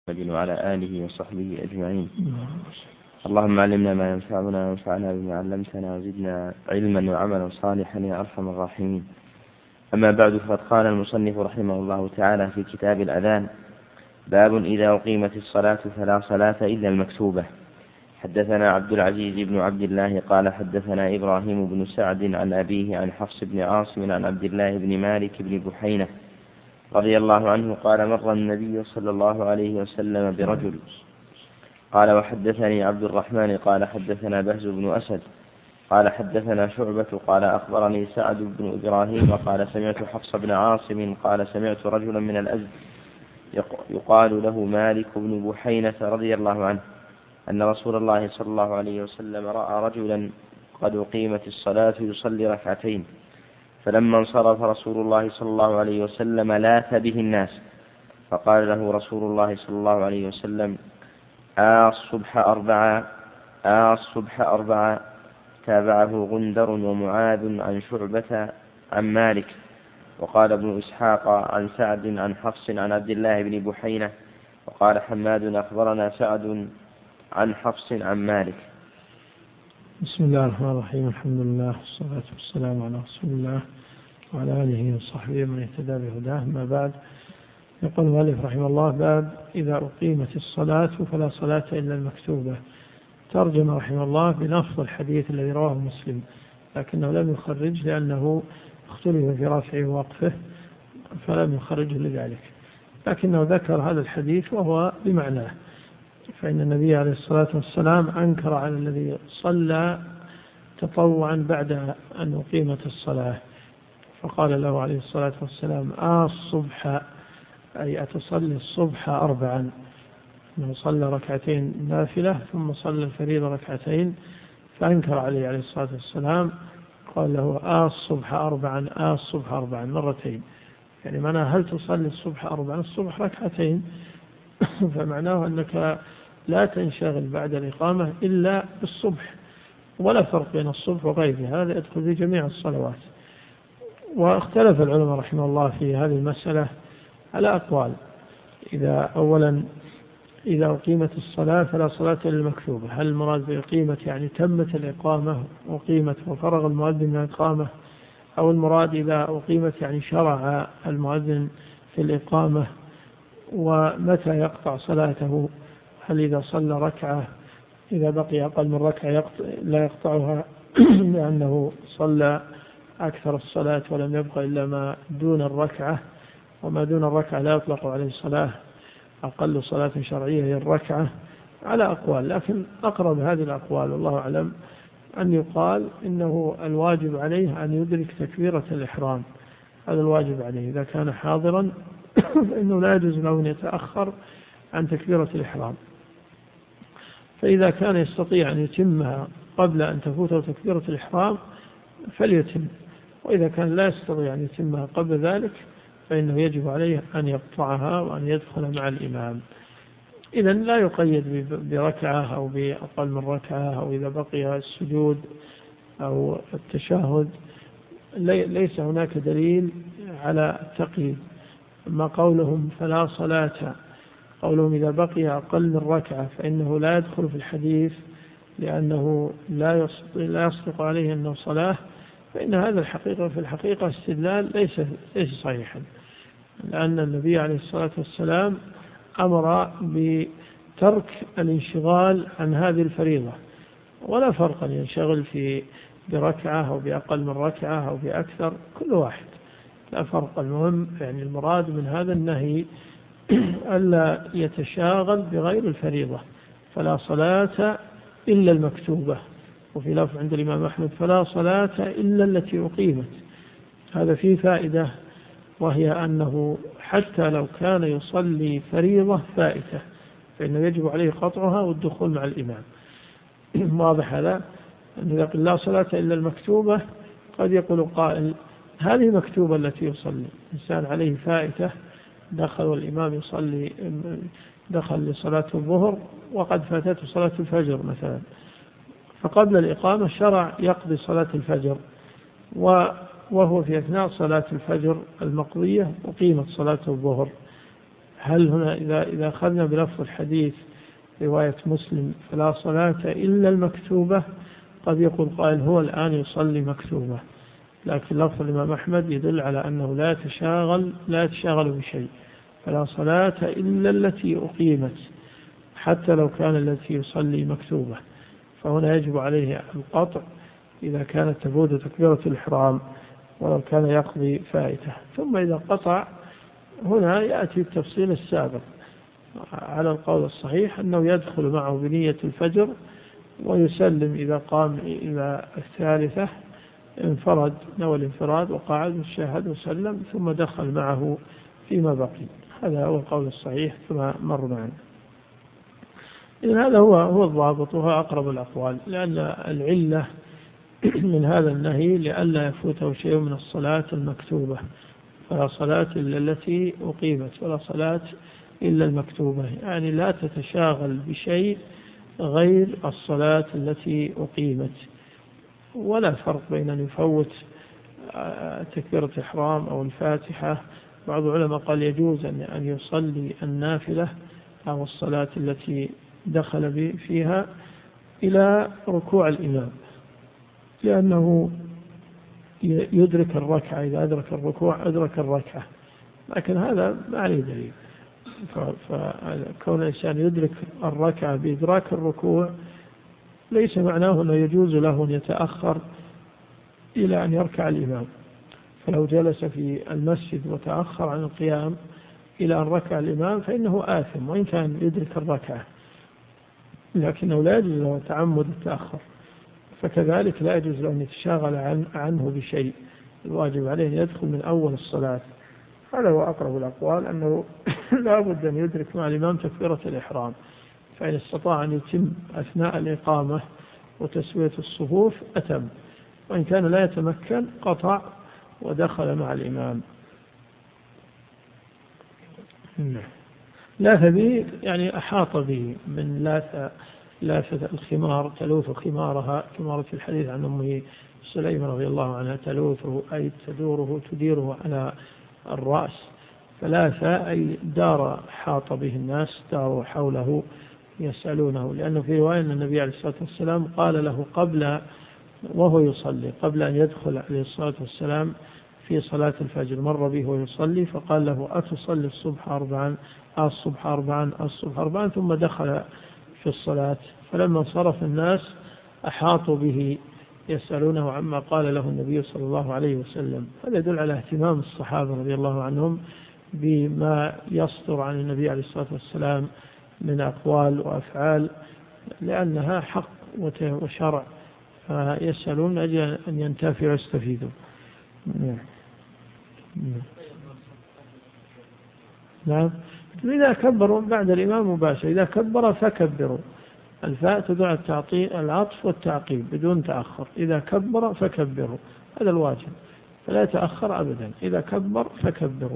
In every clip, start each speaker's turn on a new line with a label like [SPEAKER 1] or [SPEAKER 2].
[SPEAKER 1] وعلى آله وصحبه أجمعين. اللهم علمنا ما ينفعنا وانفعنا بما علمتنا وزدنا علما وعملا صالحا يا أرحم الراحمين. أما بعد، فقد قال المصنف رحمه الله تعالى في كتاب الأذان: باب إذا أقيمت الصلاة فلا صلاة إلا المكتوبة. حدثنا عبد العزيز بن عبد الله قال حدثنا إبراهيم بن سعد عن أبيه عن حفص بن عاصم عن عبد الله بن مالك بن بحينة رضي الله عنه قال: مر النبي صلى الله عليه وسلم برجل. قال: وحدثني عبد الرحمن قال حدثنا بهز بن أسد قال حدثنا شعبة قال أخبرني سعد بن إبراهيم قال سمعت حفص بن عاصم قال سمعت رجلا من الأزد يقال له مالك بن بحينة رضي الله عنه أن رسول الله صلى الله عليه وسلم رأى رجلا قد أقيمت الصلاة يصلي ركعتين، فلما انصرف رسول الله صلى الله عليه وسلم لاث به الناس، فقال له رسول الله صلى الله عليه وسلم: الصبح أربعة. تابعه غندر ومعاذ عن شعبة عن مالك. وقال ابن إسحاق عن سعد عن حفص عن عبد الله بن بحينة. وقال حماد أخبرنا سعد عن حفص عن مالك.
[SPEAKER 2] بسم الله الرحمن الرحيم. الحمد لله والصلاة والسلام على رسول الله وعلى آله وصحبه من اهتدى بهداه. ما بعد، يقول المؤلف رحمه الله: باب إذا أقيمت الصلاة فلا صلاة إلا المكتوبة. ترجم رحمه الله بنص الحديث الذي رواه مسلم، لكنه لم يخرج لأنه اختلف في رفعه ووقفه فلم يخرجه لذلك، لكنه ذكر هذا الحديث وهو بمعناه. فإن النبي عليه الصلاة والسلام أنكر على الذي صلى تطوعا بعد أن أقيمت الصلاة، فقال له عليه الصلاة والسلام: الصبح، أي أتصلي الصبح 4. أنه صلى ركعتين نافلة ثم صلى الفريضة ركعتين، فأنكر عليه عليه الصلاة والسلام، قال له: الصبح 4، الصبح 4 مرتين، يعني معناه هل تصلي الصبح 4؟ الصبح ركعتين. فمعناه أنك لا تنشغل بعد الإقامة إلا بالصبح، ولا فرق بين الصبح وغيره، هذا يدخل في جميع الصلوات. واختلف العلماء رحمه الله في هذه المسألة على أقوال. أولا، إذا أقيمت الصلاة فلا صلاة إلا المكتوبة، هل المراد بأقيمت يعني تمت الإقامة وقيمت وفرغ المؤذن من الإقامة، أو المراد إذا أقيمت يعني شرع المؤذن في الإقامة ومتى يقطع صلاته؟ هل إذا صلى ركعة إذا بقي أقل من ركعة لا يقطعها لأنه صلى أكثر الصلاة ولم يبقى إلا ما دون الركعة، وما دون الركعة لا يطلق عليه صلاة، أقل صلاة شرعية هي الركعة. على أقوال، لكن أقرب هذه الأقوال والله أعلم أن يقال إنه الواجب عليه أن يدرك تكبيرة الإحرام، هذا الواجب عليه إذا كان حاضرا فإنه لا يجوز له أن يتأخر عن تكبيرة الإحرام. فإذا كان يستطيع أن يتمها قبل أن تفوته تكبيرة الإحرام فليتم، وإذا كان لا يستطيع أن يتمها قبل ذلك فإنه يجب عليه أن يقطعها وأن يدخل مع الإمام. إذن لا يقيد بركعة أو بأقل من ركعة، أو إذا بقي السجود أو التشهد، ليس هناك دليل على التقييد. أما قولهم فلا صلاة، قولهم إذا بقي أقل من ركعة فإنه لا يدخل في الحديث لأنه لا يصدق عليه أنه صلاة، فإن هذا في الحقيقة استدلال ليس صحيحا، لأن النبي عليه الصلاة والسلام أمر بترك الانشغال عن هذه الفريضة، ولا فرق أن ينشغل بركعة أو بأقل من ركعة أو بأكثر، كل واحد لا فرق. المهم يعني المراد من هذا النهي ألا يتشاغل بغير الفريضة. فلا صلاة إلا المكتوبة، وفي لفظ عند الإمام أحمد: فلا صلاة إلا التي أقيمت. هذا فيه فائدة، وهي أنه حتى لو كان يصلي فريضة فائتة فإنه يجب عليه قطعها والدخول مع الإمام. واضح هذا؟ أنه يقول لا صلاة إلا المكتوبة، قد يقول قائل: هذه مكتوبة التي يصلي إنسان عليه فائتة، دخل والإمام يصلي، دخل لصلاة الظهر وقد فاتته صلاة الفجر مثلا، فقبل الإقامة شرع يقضي صلاة الفجر، وهو في أثناء صلاة الفجر المقضية أقيمت صلاة الظهر. هل هنا إذا أخذنا بلفظ الحديث رواية مسلم فلا صلاة إلا المكتوبة، قد يقول قائل هو الآن يصلي مكتوبة، لكن لفظ الإمام أحمد يدل على أنه لا يتشاغل بشيء، فلا صلاة إلا التي أقيمت، حتى لو كان التي يصلي مكتوبة، فهنا يجب عليه القطع إذا كانت تفوت تكبيرة الإحرام ولو كان يقضي فائته. ثم إذا قطع هنا يأتي التفصيل السابق على القول الصحيح أنه يدخل معه بنية الفجر ويسلم إذا قام إلى الثالثة، انفرد نوى الانفراد وقعد وشاهد وسلم ثم دخل معه فيما بقي. هذا هو القول الصحيح كما مر معنا. إذن هذا هو الضابط وهو أقرب الأقوال، لأن العلة من هذا النهي لئلا يفوته شيء من الصلاة المكتوبة، فلا صلاة إلا التي أقيمت ولا صلاة إلا المكتوبة، يعني لا تتشاغل بشيء غير الصلاة التي أقيمت. ولا فرق بين أن يفوت تكبيرة الإحرام أو الفاتحة. بعض العلماء قال يجوز أن يصلي النافلة أو الصلاة التي دخل فيها إلى ركوع الإمام، لأنه يدرك الركعة، إذا أدرك الركوع أدرك الركعة، لكن هذا ما عليه دليل. فكون الإنسان يدرك الركعة بإدراك الركوع ليس معناه أنه يجوز له أن يتأخر إلى أن يركع الإمام، فلو جلس في المسجد وتأخر عن القيام إلى أن ركع الإمام فإنه آثم وإن كان يدرك الركعة، لكنه لا يجوز له تعمد التأخر. فكذلك لا يجوز له أن يتشاغل عنه بشيء، الواجب عليه أن يدخل من أول الصلاة. هذا هو أقرب الأقوال، أنه لا بد أن يدرك مع الإمام تكبيرة الإحرام، فإن استطاع أن يتم أثناء الإقامة وتسوية الصفوف أتم، وإن كان لا يتمكن قطع ودخل مع الإمام. لاث به يعني أحاط به، من لاثة الخمار تلوث خمارها، كما في الحديث عن أم سليم رضي الله عنها تلوثه أي تديره على الرأس، فلاثة أي دار حاط به الناس، داروا حوله يسألونه، لأنه في رواية أن النبي عليه الصلاة والسلام قال له وهو يصلي قبل أن يدخل عليه الصلاة والسلام في صلاة الفجر، مر به ويصلي فقال له أتصلي الصبح 4 الصبح 4 ثم دخل في الصلاة، فلما انصرف الناس أحاطوا به يسألونه عما قال له النبي صلى الله عليه وسلم. هذا يدل على اهتمام الصحابة رضي الله عنهم بما يصدر عن النبي عليه الصلاة والسلام من أقوال وأفعال، لأنها حق وشرع، فيسألون أجل أن ينتفعوا ويستفيدوا. نعم. إذا كبروا بعد الإمام مباشر، إذا كبر فكبروا، الفاء تدعى العطف والتعقيب بدون تأخر، إذا كبر فكبروا، هذا الواجب، فلا تأخر أبدا، إذا كبر فكبروا.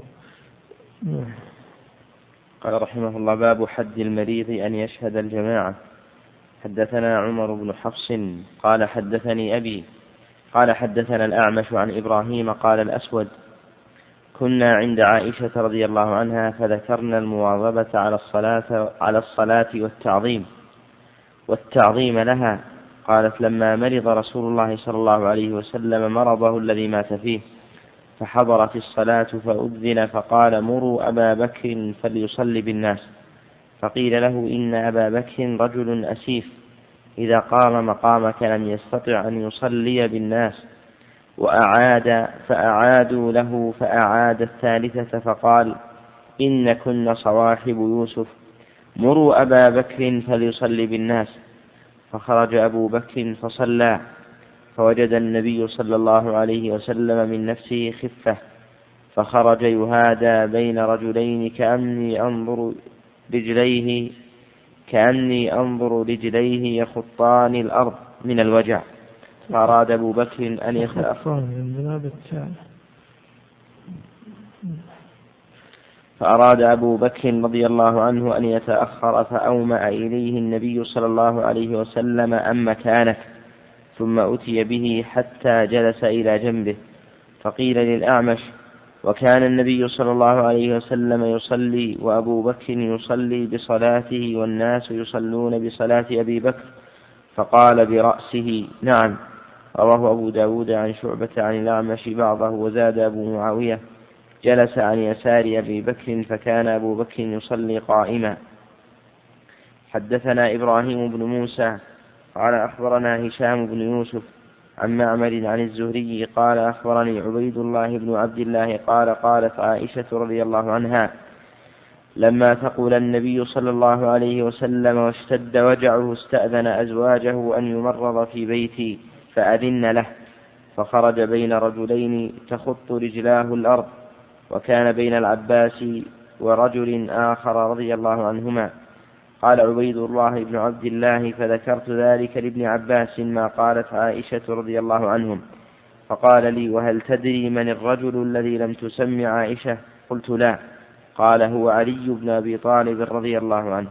[SPEAKER 1] قال رحمه الله: باب حد المريض أن يشهد الجماعة. حدثنا عمر بن حفص قال حدثني أبي قال حدثنا الأعمش عن إبراهيم قال الأسود: كنا عند عائشة رضي الله عنها فذكرنا المواظبة على الصلاة والتعظيم لها. قالت: لما مرض رسول الله صلى الله عليه وسلم مرضه الذي مات فيه فحضرت الصلاة فأذن فقال: مروا أبا بكر فليصلي بالناس. فقيل له: إن أبا بكر رجل أسيف، إذا قام مقامك لم يستطع أن يصلي بالناس. فأعادوا له فأعاد الثالثة فقال: إن كن صواحب يوسف، مروا أبا بكر فليصلي بالناس. فخرج أبو بكر فصلى، فوجد النبي صلى الله عليه وسلم من نفسه خفة، فخرج يهادى بين رجلين كأني أنظر رجليه يخطان الأرض من الوجع. فأراد أبو بكر أن يتأخر فأراد أبو بكر رضي الله عنه أن يتأخر، فأومأ إليه النبي صلى الله عليه وسلم: أم مكانك. ثم أتي به حتى جلس إلى جنبه، فقيل للأعمش: وكان النبي صلى الله عليه وسلم يصلي وأبو بكر يصلي بصلاته والناس يصلون بصلاة أبي بكر، فقال برأسه نعم. رواه أبو داود عن شعبة عن الأعمش بعضه، وزاد أبو معاوية جلس عن يسار أبي بكر فكان أبو بكر يصلي قائما. حدثنا إبراهيم بن موسى قال أخبرنا هشام بن يوسف عن معمر عن الزهري قال أخبرني عبيد الله بن عبد الله قال قالت عائشة رضي الله عنها لما ثقل النبي صلى الله عليه وسلم واشتد وجعه استأذن أزواجه أن يمرض في بيتي فأذن له، فخرج بين رجلين تخط رجلاه الأرض، وكان بين العباس ورجل آخر رضي الله عنهما. قال عبيد الله بن عبد الله فذكرت ذلك لابن عباس ما قالت عائشة رضي الله عنهم، فقال لي وهل تدري من الرجل الذي لم تسمع عائشة؟ قلت لا. قال هو علي بن أبي طالب رضي الله عنه.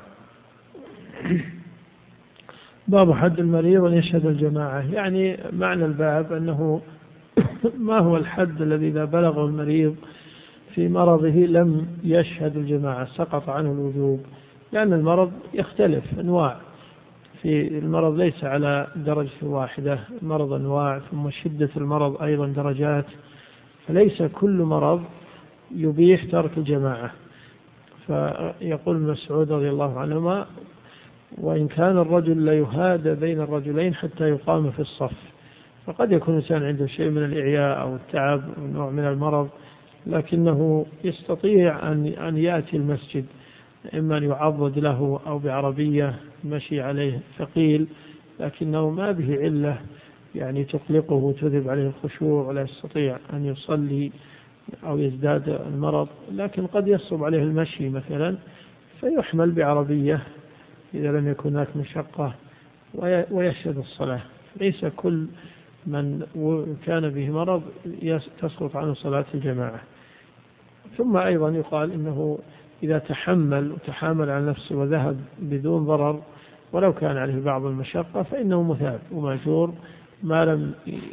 [SPEAKER 2] باب حد المريض أن يشهد الجماعة. يعني معنى الباب أنه ما هو الحد الذي إذا بلغه المريض في مرضه لم يشهد الجماعة سقط عنه الوجوب، لأن المرض يختلف أنواع، في المرض ليس على درجة واحدة، المرض أنواع، ثم شدة المرض أيضا درجات، فليس كل مرض يبيح ترك الجماعة. فيقول مسعود رضي الله عنهما وإن كان الرجل ليهادى بين الرجلين حتى يقام في الصف، فقد يكون الإنسان عنده شيء من الإعياء أو التعب أو نوع من المرض، لكنه يستطيع أن يأتي المسجد، إما أن يعضد له أو بعربية مشي عليه ثقيل، لكنه ما به علة يعني تقلقه وتذهب عليه الخشوع ولا يستطيع أن يصلي أو يزداد المرض، لكن قد يصعب عليه المشي مثلا فيحمل بعربية إذا لم يكن هناك مشقة ويشهد الصلاة. ليس كل من كان به مرض تسقط عنه صلاة الجماعة. ثم أيضا يقال إنه إذا تحمل وتحامل على نفسه وذهب بدون ضرر ولو كان عليه بعض المشقة فإنه مثاب ومأجور ما لم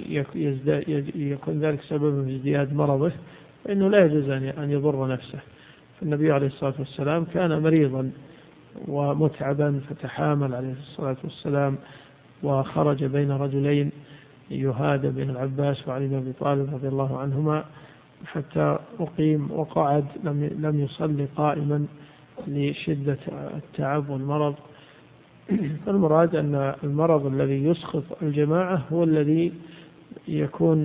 [SPEAKER 2] يكن ذلك سببا في ازدياد مرضه، فإنه لا يجوز أن يضر نفسه. فالنبي عليه الصلاة والسلام كان مريضا ومتعبا فتحامل عليه الصلاة والسلام وخرج بين رجلين يهادى بين العباس وعلي بن أبي طالب رضي الله عنهما حتى أقيم وقعد لم يصلي قائما لشدة التعب والمرض. فالمراد أن المرض الذي يسقط الجماعة هو الذي يكون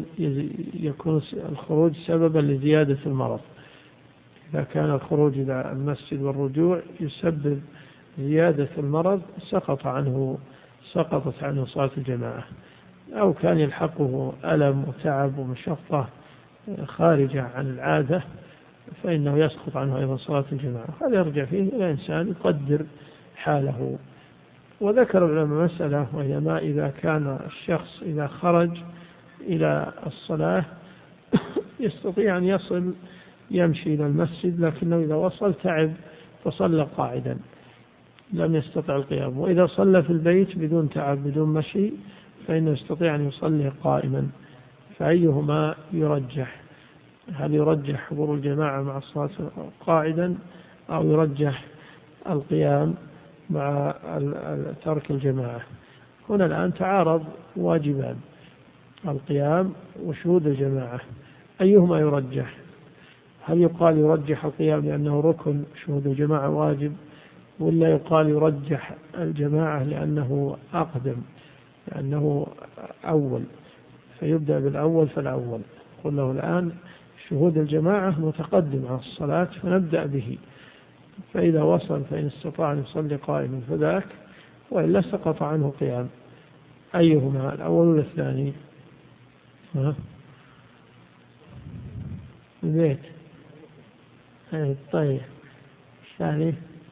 [SPEAKER 2] الخروج سببا لزيادة المرض. إذا كان الخروج إلى المسجد والرجوع يسبب زيادة المرض سقطت عنه صلاة الجماعة، أو كان يلحقه ألم وتعب ومشقة خارجة عن العادة فإنه يسقط عنه أيضا صلاة الجماعة. هذا يرجع فيه إلى إنسان يقدر حاله. وذكر العلماء مسألة وهي ما إذا كان الشخص إذا خرج إلى الصلاة يستطيع أن يصل يمشي إلى المسجد، لكنه إذا وصل تعب فصلى قاعدا لم يستطع القيام، وإذا صلى في البيت بدون تعب بدون مشي فإنه يستطيع أن يصلي قائما. فأيهما يرجح؟ هل يرجح حضور الجماعة مع الصلاة قاعدا أو يرجح القيام مع ترك الجماعة؟ هنا الآن تعارض واجبان، القيام وشهود الجماعة، أيهما يرجح؟ هل يقال يرجح القيام لأنه ركن شهود الجماعة واجب، ولا يقال يرجح الجماعة لأنه أقدم لأنه أول فيبدأ بالأول فالأول؟ قل له الآن شهود الجماعة متقدم على الصلاة فنبدأ به، فإذا وصل فإن استطاع أن يصلي قائما فذاك، وإلا سقط عنه قيام. أيهما الأول ولا الثاني؟ البيت. طيب الثاني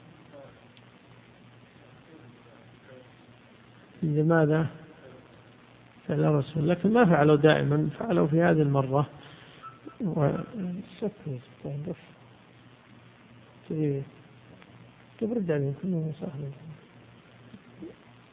[SPEAKER 2] لماذا؟ فعل الرسول، لكن ما فعلوا دائما، فعلوا في هذه المرة. تبرد عليهم كلهم صاحبين.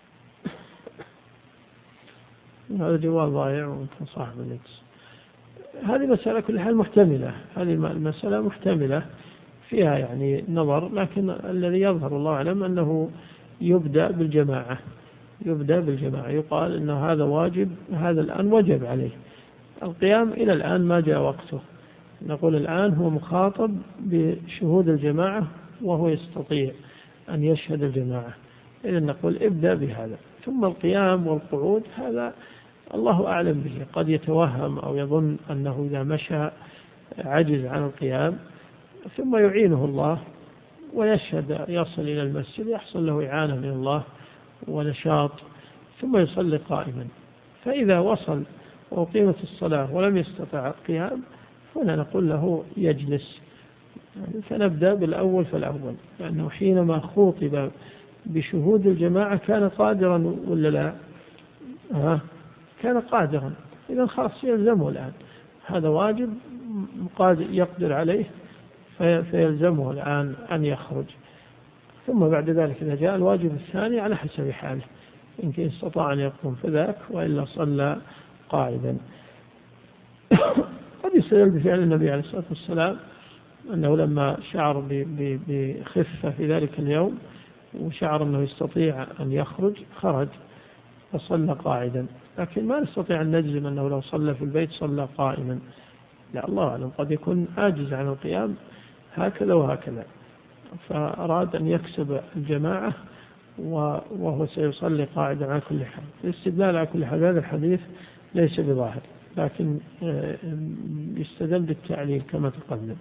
[SPEAKER 2] هذا جوال ضايع وانت صاحب الليكس. هذه مسألة كل حال محتملة، هذه المسألة محتملة فيها يعني نظر، لكن الذي يظهر الله أعلم أنه يبدأ بالجماعة، يقال إن هذا واجب، هذا الآن وجب عليه القيام، إلى الآن ما جاء وقته، نقول الآن هو مخاطب بشهود الجماعة وهو يستطيع أن يشهد الجماعة، إذن نقول ابدأ بهذا. ثم القيام والقعود هذا الله أعلم به، قد يتوهم أو يظن أنه إذا مشى عجز عن القيام، ثم يعينه الله ويشهد، يصل إلى المسجد يحصل له إعانة من الله ونشاط، ثم يصلي قائما. فإذا وصل وقيمت الصلاة ولم يستطع القيام هنا نقول له يجلس. فنبدأ بالأول فالأول، لأنه حينما خوطب بشهود الجماعة كان قادرا ولا لا؟ كان قادرا، إذن خلاص يلزمه الآن، هذا واجب يقدر عليه فيلزمه الآن أن يخرج. ثم بعد ذلك إذا جاء الواجب الثاني على حسب حاله، إن استطاع أن يقوم فذاك، وإلا صلى قاعدا. قد يستدل بفعل النبي عليه الصلاة والسلام أنه لما شعر بخفة في ذلك اليوم وشعر أنه يستطيع أن يخرج خرج فصلى قاعدا، لكن ما نستطيع أن نجزم أنه لو صلى في البيت صلى قائما، لا، الله أعلم، قد يكون عاجز عن القيام هكذا وهكذا، فأراد أن يكسب الجماعة وهو سيصلي قاعدا على كل حال. الاستدلال على كل حال هذا الحديث ليس بظاهر، لكن يستدل بالتعليل كما تقدم.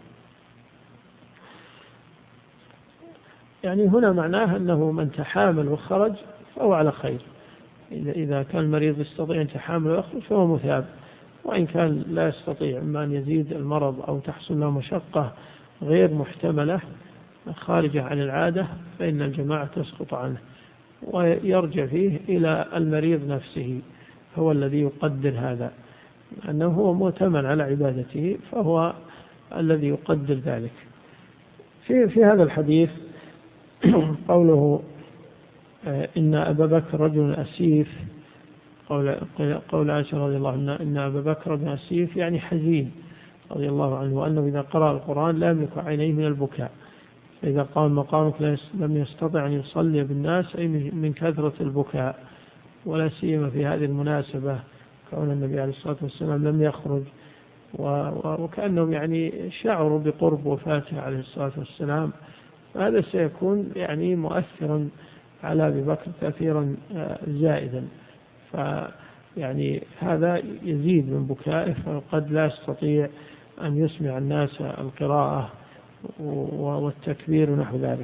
[SPEAKER 2] يعني هنا معناه أنه من تحامل وخرج فهو على خير، إذا كان المريض يستطيع أن يتحامل ويخرج فهو مثاب، وإن كان لا يستطيع، إما أن يزيد المرض أو تحصل له مشقة غير محتملة خارجة عن العادة، فإن الجماعة تسقط عنه، ويرجع فيه إلى المريض نفسه، هو الذي يقدر هذا، أنه هو مؤتمن على عبادته فهو الذي يقدر ذلك. في هذا الحديث قوله إن أبا بكر رجل أسيف، قول عائشة رضي الله عنها إن أبا بكر رجل أسيف يعني حزين رضي الله عنه، وأنه إذا قرأ القرآن لا يملك عينيه من البكاء، فإذا قام مقامك لم يستطع أن يصلي بالناس، أي من كثرة البكاء، ولا سيما في هذه المناسبة كون النبي عليه الصلاة والسلام لم يخرج، وكأنهم يعني شعروا بقرب وفاته عليه الصلاة والسلام، هذا سيكون يعني مؤثرا على أبي بكر تأثيرا زائدا، فيعني هذا يزيد من بكائه، فقد لا يستطيع أن يسمع الناس القراءة والتكبير ونحو ذلك.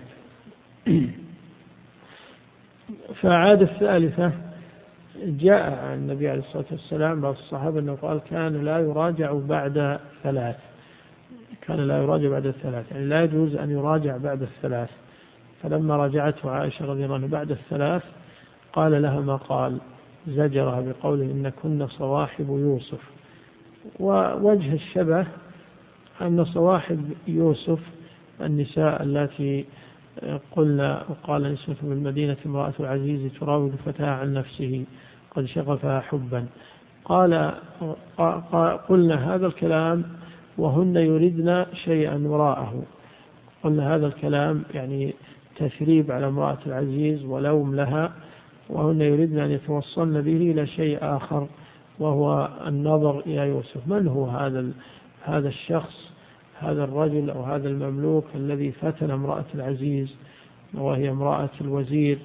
[SPEAKER 2] فعادة الثالثة جاء عن النبي عليه الصلاة والسلام بعض الصحابة أنه قال كان لا يراجع بعد ثلاث، يعني لا يجوز أن يراجع بعد الثلاث. فلما راجعته عائشة رضي الله عنها بعد الثلاث قال لها ما قال، زجرها بقوله إن كنا صواحب يوسف. ووجه الشبه أن صواحب يوسف النساء التي قلنا وقال نسوة بالمدينة امرأة العزيز تراود فتاها عن نفسه قد شغفها حبا، قلنا هذا الكلام وهن يردن شيئا وراءه، قلنا هذا الكلام يعني تثريب على امرأة العزيز ولوم لها، وهن يردن أن يتوصلن به إلى شيء آخر وهو النظر إلى يوسف. من هو هذا الشخص، هذا الرجل أو هذا المملوك الذي فتن امرأة العزيز وهي امرأة الوزير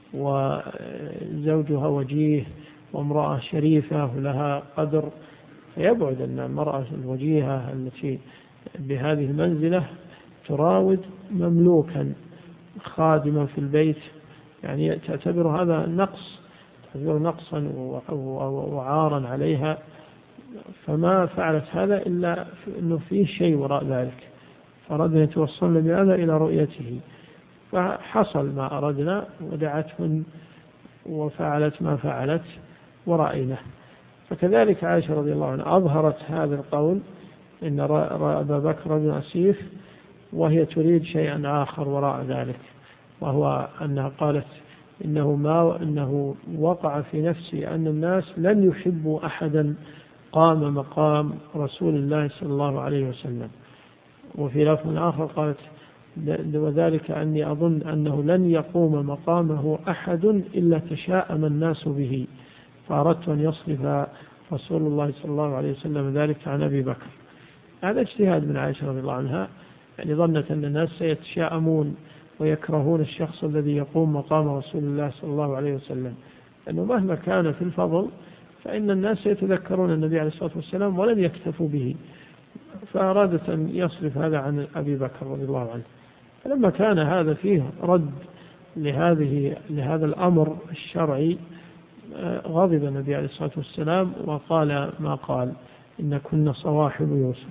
[SPEAKER 2] وزوجها وجيه وامرأة شريفة لها قدر، فيبعد أن المرأة الوجيهة التي بهذه المنزلة تراود مملوكا خادما في البيت، يعني تعتبر هذا نقصا وعارا عليها، فما فعلت هذا إلا أنه فيه شيء وراء ذلك، فأردنا يتوصلنا بهذا إلى رؤيته، فحصل ما أردنا ودعتهن وفعلت ما فعلت ورأينا. فكذلك عائشة رضي الله عنها أظهرت هذا القول إن أبا بكر رجل أسيف، وهي تريد شيئا آخر وراء ذلك، وهو أنها قالت إنه وقع في نفسي أن الناس لن يحبوا أحدا قام مقام رسول الله صلى الله عليه وسلم. وفي لفظ آخر قالت وذلك أني أظن أنه لن يقوم مقامه أحد إلا تشاءم الناس به، فأردت أن يصرف رسول الله صلى الله عليه وسلم ذلك عن أبي بكر. هذا اجتهاد من عائشة رضي الله عنها، يعني ظنت أن الناس سيتشاءمون ويكرهون الشخص الذي يقوم مقام رسول الله صلى الله عليه وسلم، لأنه مهما كان في الفضل فإن الناس يتذكرون النبي عليه الصلاة والسلام ولن يكتفوا به، فأرادت أن يصرف هذا عن أبي بكر رضي الله عنه. فلما كان هذا فيه رد لهذا الأمر الشرعي غضب النبي عليه الصلاة والسلام وقال ما قال: إن كنا صواحب يوسف.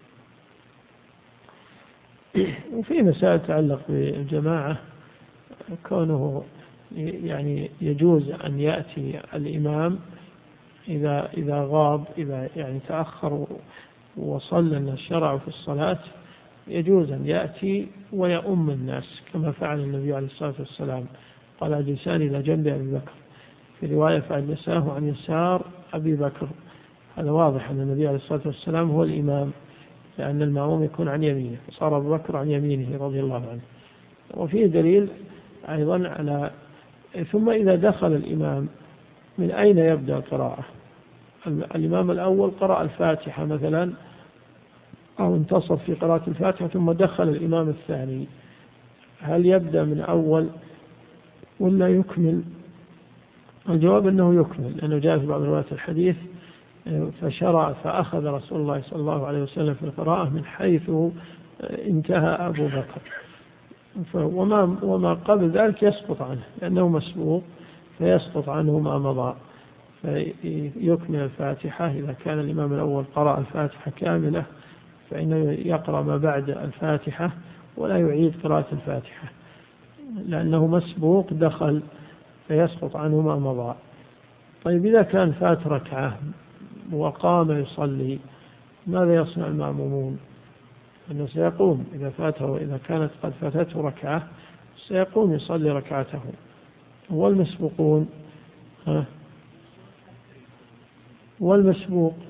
[SPEAKER 2] وفي مسائل تتعلق بالجماعة كونه يعني يجوز أن يأتي الإمام إذا غاب، إذا يعني تأخر وصلى الشرع في الصلاة، يجوز أن يأتي ويؤم الناس كما فعل النبي عليه الصلاة والسلام، قال: أجلسان إلى جنب أبي بكر. في رواية فأجلساه عن يسار أبي بكر. هذا واضح أن النبي عليه الصلاة والسلام هو الإمام، لأن المأموم يكون عن يمينه، صار أبو بكر عن يمينه رضي الله عنه. وفيه دليل أيضا على ثم إذا دخل الإمام من أين يبدأ القراءة؟ الإمام الأول قرأ الفاتحة مثلا أو انتصف في قراءة الفاتحة ثم دخل الإمام الثاني، هل يبدأ من أول ولا يكمل؟ الجواب أنه يكمل، لأنه جاء في بعض روايات الحديث: فأخذ رسول الله صلى الله عليه وسلم في القراءة من حيث انتهى أبو بكر، وما قبل ذلك يسقط عنه لأنه مسبوق، فيسقط عنه ما مضى، فيكمل الفاتحة. إذا كان الإمام الأول قرأ الفاتحة كاملة فإنه يقرأ ما بعد الفاتحة ولا يعيد قراءة الفاتحة، لأنه مسبوق دخل فيسقط عنه ما مضى. طيب إذا كان فات ركعة وقام يصلي، ماذا يصنع المأمومون؟ أنه سيقوم إذا فاته، إذا كانت قد فاتته ركعة سيقوم يصلي ركعته. والمسبوقون والمسبوق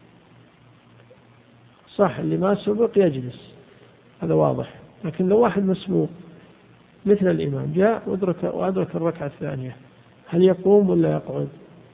[SPEAKER 2] صح، اللي ما سبق يجلس، هذا واضح. لكن لو واحد مسبوق مثل الإمام جاء وأدرك الركعة الثانية، هل يقوم ولا يقعد؟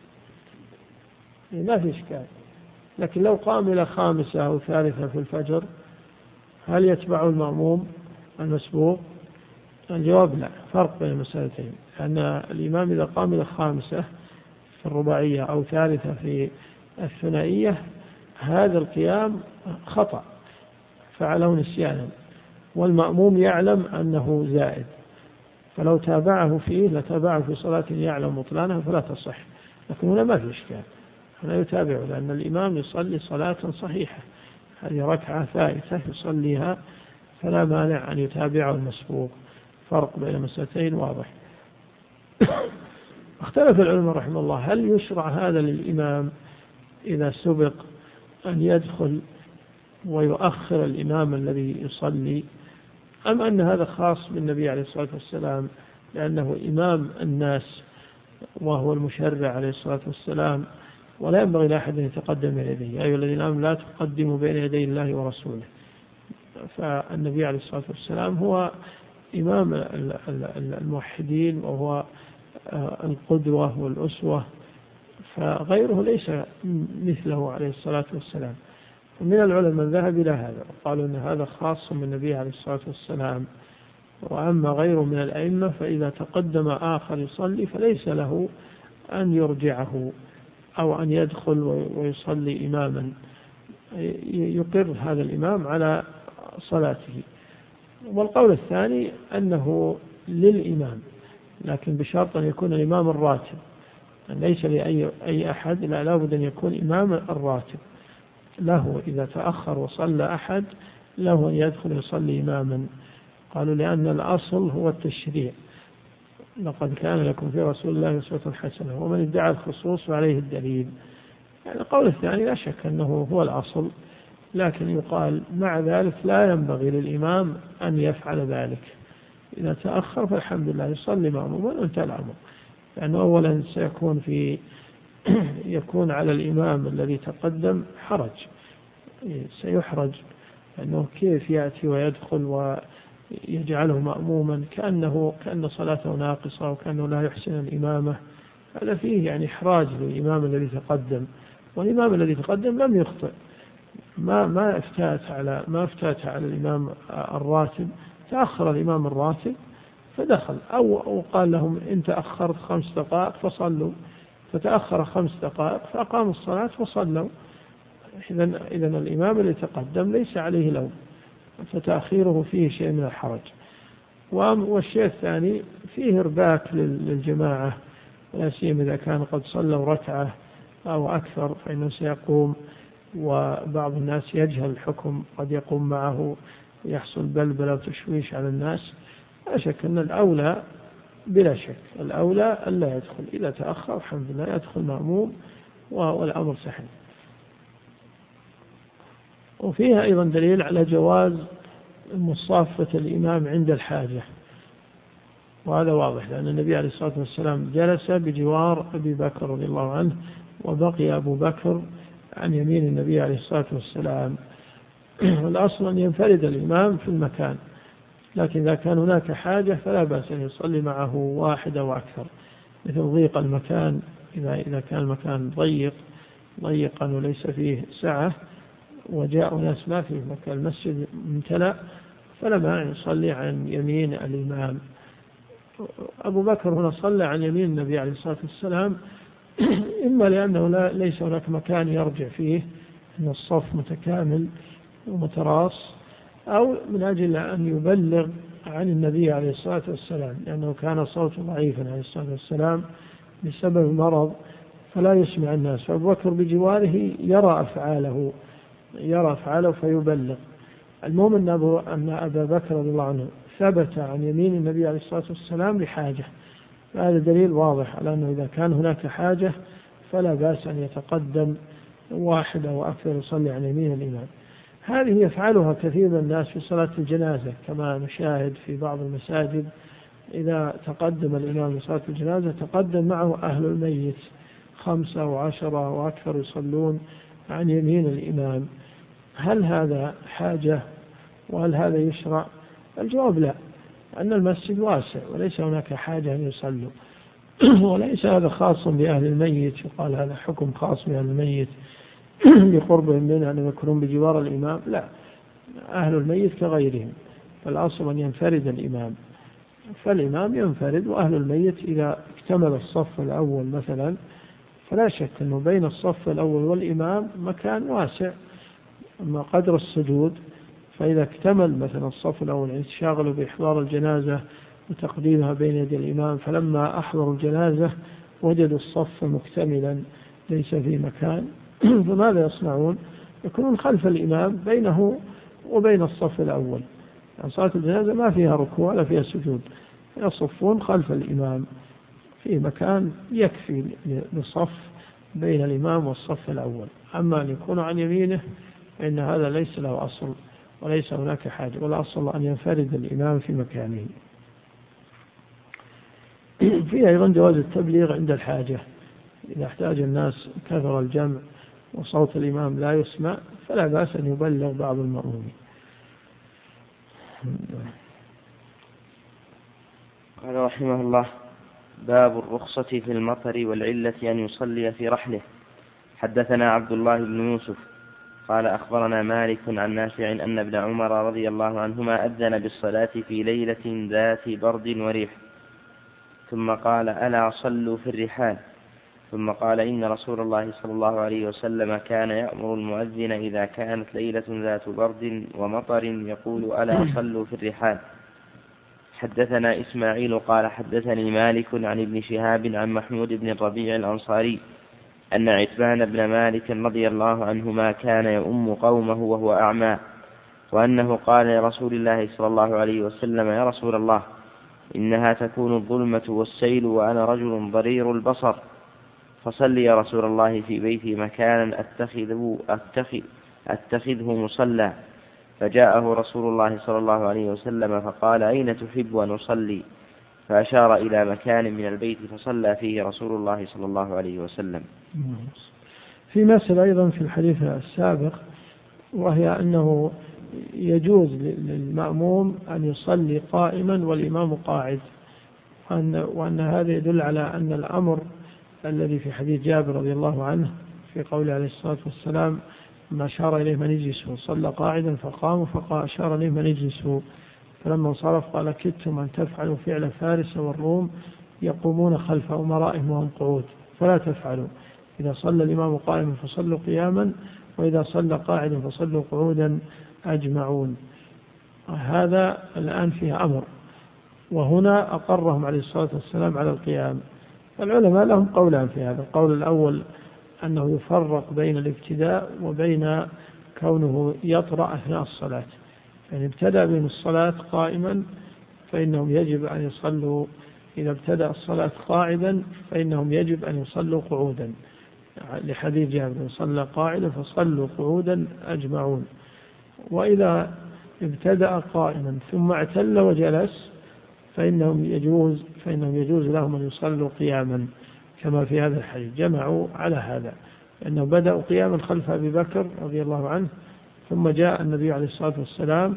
[SPEAKER 2] ما في إشكال. لكن لو قام إلى خامسة أو ثالثة في الفجر، هل يتبع المأموم المسبوق؟ الجواب لا، فرق بين المسألتين. لأن الإمام إذا قام إلى خامسة في الرباعية أو ثالثة في الثنائية، هذا القيام خطأ فعله نسيانا، والمأموم يعلم أنه زائد، فلو تابعه فيه لتابعه في صلاة يعلم بطلانها فلا تصح. لكن هنا ما في إشكال، هنا يتابعه لأن الإمام يصلي صلاة صحيحة، هذه ركعة ثالثة يصليها، فلا مانع أن يتابعه المسبوق. فرق بين المسألتين واضح. اختلف العلماء رحمه الله: هل يشرع هذا للإمام إذا سبق أن يدخل ويؤخر الإمام الذي يصلي، أم أن هذا خاص بالنبي عليه الصلاة والسلام لأنه إمام الناس وهو المشرع عليه الصلاة والسلام، ولا ينبغي لأحد أن يتقدم بين يديه؟ أيها الذين آمنوا لا تقدموا بين يدي الله ورسوله. فالنبي عليه الصلاة والسلام هو إمام الموحدين وهو القدوة والأسوة، فغيره ليس مثله عليه الصلاة والسلام. ومن العلماء من ذهب إلى هذا وقالوا أن هذا خاص من النبي عليه الصلاة والسلام، وأما غيره من الأئمة فإذا تقدم آخر يصلي فليس له أن يرجعه أو أن يدخل ويصلي إماما، يقر هذا الإمام على صلاته. والقول الثاني أنه للإمام، لكن بشرط أن يكون الإمام الراتب، أن ليس لأي أحد، لا بد أن يكون إمام الراتب له. إذا تأخر وصلى أحد له أن يدخل يصلي إماما. قالوا لأن الأصل هو التشريع، لقد كان لكم في رسول الله أسوة حسنة، ومن ادعى الخصوص فعليه الدليل. يعني القول الثاني لا شك أنه هو الأصل، لكن يقال مع ذلك لا ينبغي للإمام أن يفعل ذلك. إذا تأخر فالحمد لله يصلي مأموما وانتهى الأمر، لأنه أولا سيكون في يكون على الإمام الذي تقدم حرج، سيحرج، أنه كيف يأتي ويدخل ويجعله مأموما كأن صلاته ناقصة وكأنه لا يحسن الإمامة. هذا فيه يعني إحراج للإمام الذي تقدم، والإمام الذي تقدم لم يخطئ، ما افتات على الإمام الراتب، تأخر الإمام الراتب فدخل، أو قال لهم إن تأخرت 5 دقائق فصلوا، فتأخر 5 دقائق فأقاموا الصلاة فصلوا. إذن الإمام الذي تقدم ليس عليه لوم، فتأخيره فيه شيء من الحرج. والشيء الثاني فيه إرباك للجماعة، لا سيما إذا كان قد صلوا ركعة أو أكثر فإنه سيقوم، وبعض الناس يجهل الحكم قد يقوم معه، يحصل بلبلة وتشويش على الناس. لا شك أن الأولى، بلا شك الأولى ألا يدخل، إذا تأخر الحمد لله يدخل مأموم والأمر سهل. وفيها أيضا دليل على جواز مصافة الإمام عند الحاجة، وهذا واضح، لأن النبي عليه الصلاة والسلام جلس بجوار أبي بكر رضي الله عنه، وبقي أبو بكر عن يمين النبي عليه الصلاة والسلام. الأصل أن ينفرد الإمام في المكان، لكن إذا كان هناك حاجة فلا بأس أن يصلي معه واحد أو أكثر، مثل ضيق المكان، إذا كان المكان ضيقا وليس فيه سعة وجاء ناس ما فيه مكان، المسجد ممتلأ، فلا مانع يصلي عن يمين الإمام. أبو بكر هنا صلى عن يمين النبي عليه الصلاة والسلام، إما لأنه ليس هناك مكان يرجع فيه، أن الصف متكامل ومتراص، أو من أجل أن يبلغ عن النبي عليه الصلاة والسلام، لأنه كان صوته ضعيفا عليه الصلاة والسلام بسبب مرض فلا يسمع الناس، فأبو بكر بجواره يرى أفعاله فيبلغ. المهم أن أبا بكر رضي الله عنه ثبت عن يمين النبي عليه الصلاة والسلام لحاجة، هذا دليل واضح على أنه إذا كان هناك حاجة فلا بأس أن يتقدم واحد أو أكثر يصلي عن يمين الإمام. هذه يفعلها كثير من الناس في صلاة الجنازة، كما نشاهد في بعض المساجد إذا تقدم الإمام لصلاة الجنازة تقدم معه أهل الميت 5 و10 وأكثر يصلون عن يمين الإمام. هل هذا حاجة وهل هذا يشرع؟ الجواب لا، أن المسجد واسع وليس هناك حاجة أن يصلوا وليس هذا خاص بأهل الميت، يقال هذا حكم خاص بأهل الميت لقربهم منه أن يكونون بجوار الإمام، لا، أهل الميت كغيرهم، فالأصل أن ينفرد الإمام، فالإمام ينفرد، وأهل الميت إذا اكتمل الصف الأول مثلا فلا شك أنه بين الصف الأول والإمام مكان واسع، أما قدر السجود فإذا اكتمل مثلا الصف الأول، يعني تشاغلوا بإحضار الجنازة وتقديمها بين يدي الإمام، فلما أحضروا الجنازة وجدوا الصف مكتملا ليس في مكان، فماذا يصنعون؟ يكونون خلف الإمام بينه وبين الصف الأول، يعني صلاة الجنازة ما فيها ركوع ولا فيها سجود، يصفون خلف الإمام في مكان يكفي للصف بين الإمام والصف الأول. أما أن يكون عن يمينه فإن هذا ليس له أصل وليس هناك حاجة، والأصل أن ينفرد الإمام في مكانه. فيه أيضا جواز التبليغ عند الحاجة، إذا احتاج الناس كثر الجمع وصوت الإمام لا يسمع فلا بأس أن يبلغ بعض المأمومين.
[SPEAKER 1] قال رحمه الله: باب الرخصة في المطر والعلة أن يصلي في رحله. حدثنا عبد الله بن يوسف قال أخبرنا مالك عن نافع أن ابن عمر رضي الله عنهما أذن بالصلاة في ليلة ذات برد وريح، ثم قال: ألا صلوا في الرحال. ثم قال: إن رسول الله صلى الله عليه وسلم كان يأمر المؤذن إذا كانت ليلة ذات برد ومطر يقول: ألا صلوا في الرحال. حدثنا إسماعيل قال حدثني مالك عن ابن شهاب عن محمود بن الربيع الأنصاري أن عتبان بن مالك رضي الله عنهما كان يؤم قومه وهو أعمى، وأنه قال لرسول الله صلى الله عليه وسلم: يا رسول الله، إنها تكون الظلمة والسيل وأنا رجل ضرير البصر، فصل يا رسول الله في بيتي مكانا أتخذه مصلى. فجاءه رسول الله صلى الله عليه وسلم فقال: أين تحب أن أصلي؟ فأشار إلى مكان من البيت فصلى فيه رسول الله صلى الله عليه وسلم.
[SPEAKER 2] في مسألة أيضا في الحديث السابق، وهي أنه يجوز للمأموم أن يصلي قائما والإمام قاعد، وأن هذا يدل على أن الأمر الذي في حديث جابر رضي الله عنه في قوله عليه الصلاة والسلام ما أشار إليه من يجلسوا صلى قاعدا فقاموا فأشار إليه من يجلسوا، فلما انصرف قال كدتم أن تفعلوا فعل فارس والروم يقومون خلف أمرائهم وهم قعود، فلا تفعلوا، إذا صلى الإمام قائما فصلوا قياما، وإذا صلى قاعدا فصلوا قعودا أجمعون. هذا الآن فيه أمر، وهنا أقرهم عليه الصلاة والسلام على القيام. العلماء لهم قولان في هذا. القول الأول أنه يفرق بين الابتداء وبين كونه يطرأ أثناء الصلاة، يعني ابتدأ بهم الصلاة قائما فإنهم يجب أن يصلوا، إذا ابتدأ الصلاة قاعدا فإنهم يجب أن يصلوا قعودا، لحديث جابر صلى قاعدا فصلوا قعودا أجمعون. وإذا ابتدأ قائما ثم اعتل وجلس فإنهم يجوز لهم أن يصلوا قياما، كما في هذا الحديث جمعوا على هذا، لأنه بدأوا قياما خلف أبي بكر رضي الله عنه، ثم جاء النبي عليه الصلاة والسلام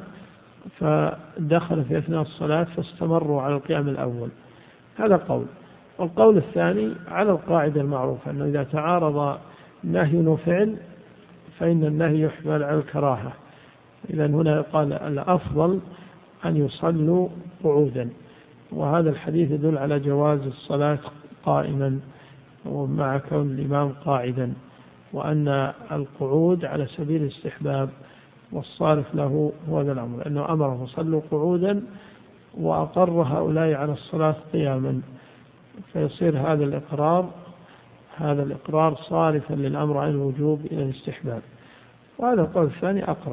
[SPEAKER 2] فدخل في أثناء الصلاة فاستمروا على القيام الأول. هذا قول. والقول الثاني على القاعدة المعروفة أنه إذا تعارض نهي وفعل فإن النهي يحمل على الكراهة. إذا هنا قال الأفضل أن يصلوا قعودا، وهذا الحديث يدل على جواز الصلاة قائما ومع كون الإمام قاعدا، وأن القعود على سبيل الاستحباب، والصارف له هو هذا الأمر، لأنه أمره صلوا قعودا وأقر هؤلاء على الصلاة قياما، فيصير هذا الإقرار صارفا للأمر عن الوجوب إلى الاستحباب. وهذا القول الثاني أقرب.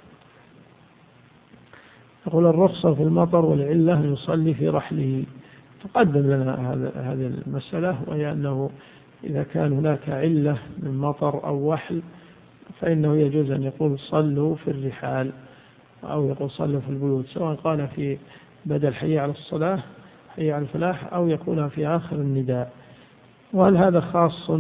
[SPEAKER 2] يقول الرخصة في المطر والعلة أن يصلي في رحله. تقدم لنا هذه المسألة، وهي أنه إذا كان هناك علة من مطر أو وحل فإنه يجوز أن يقول صلوا في الرحال، أو يقول صلوا في البيوت، سواء قال في بدل حي على الصلاة حي على الفلاح، أو يقولها في آخر النداء. وهل هذا خاص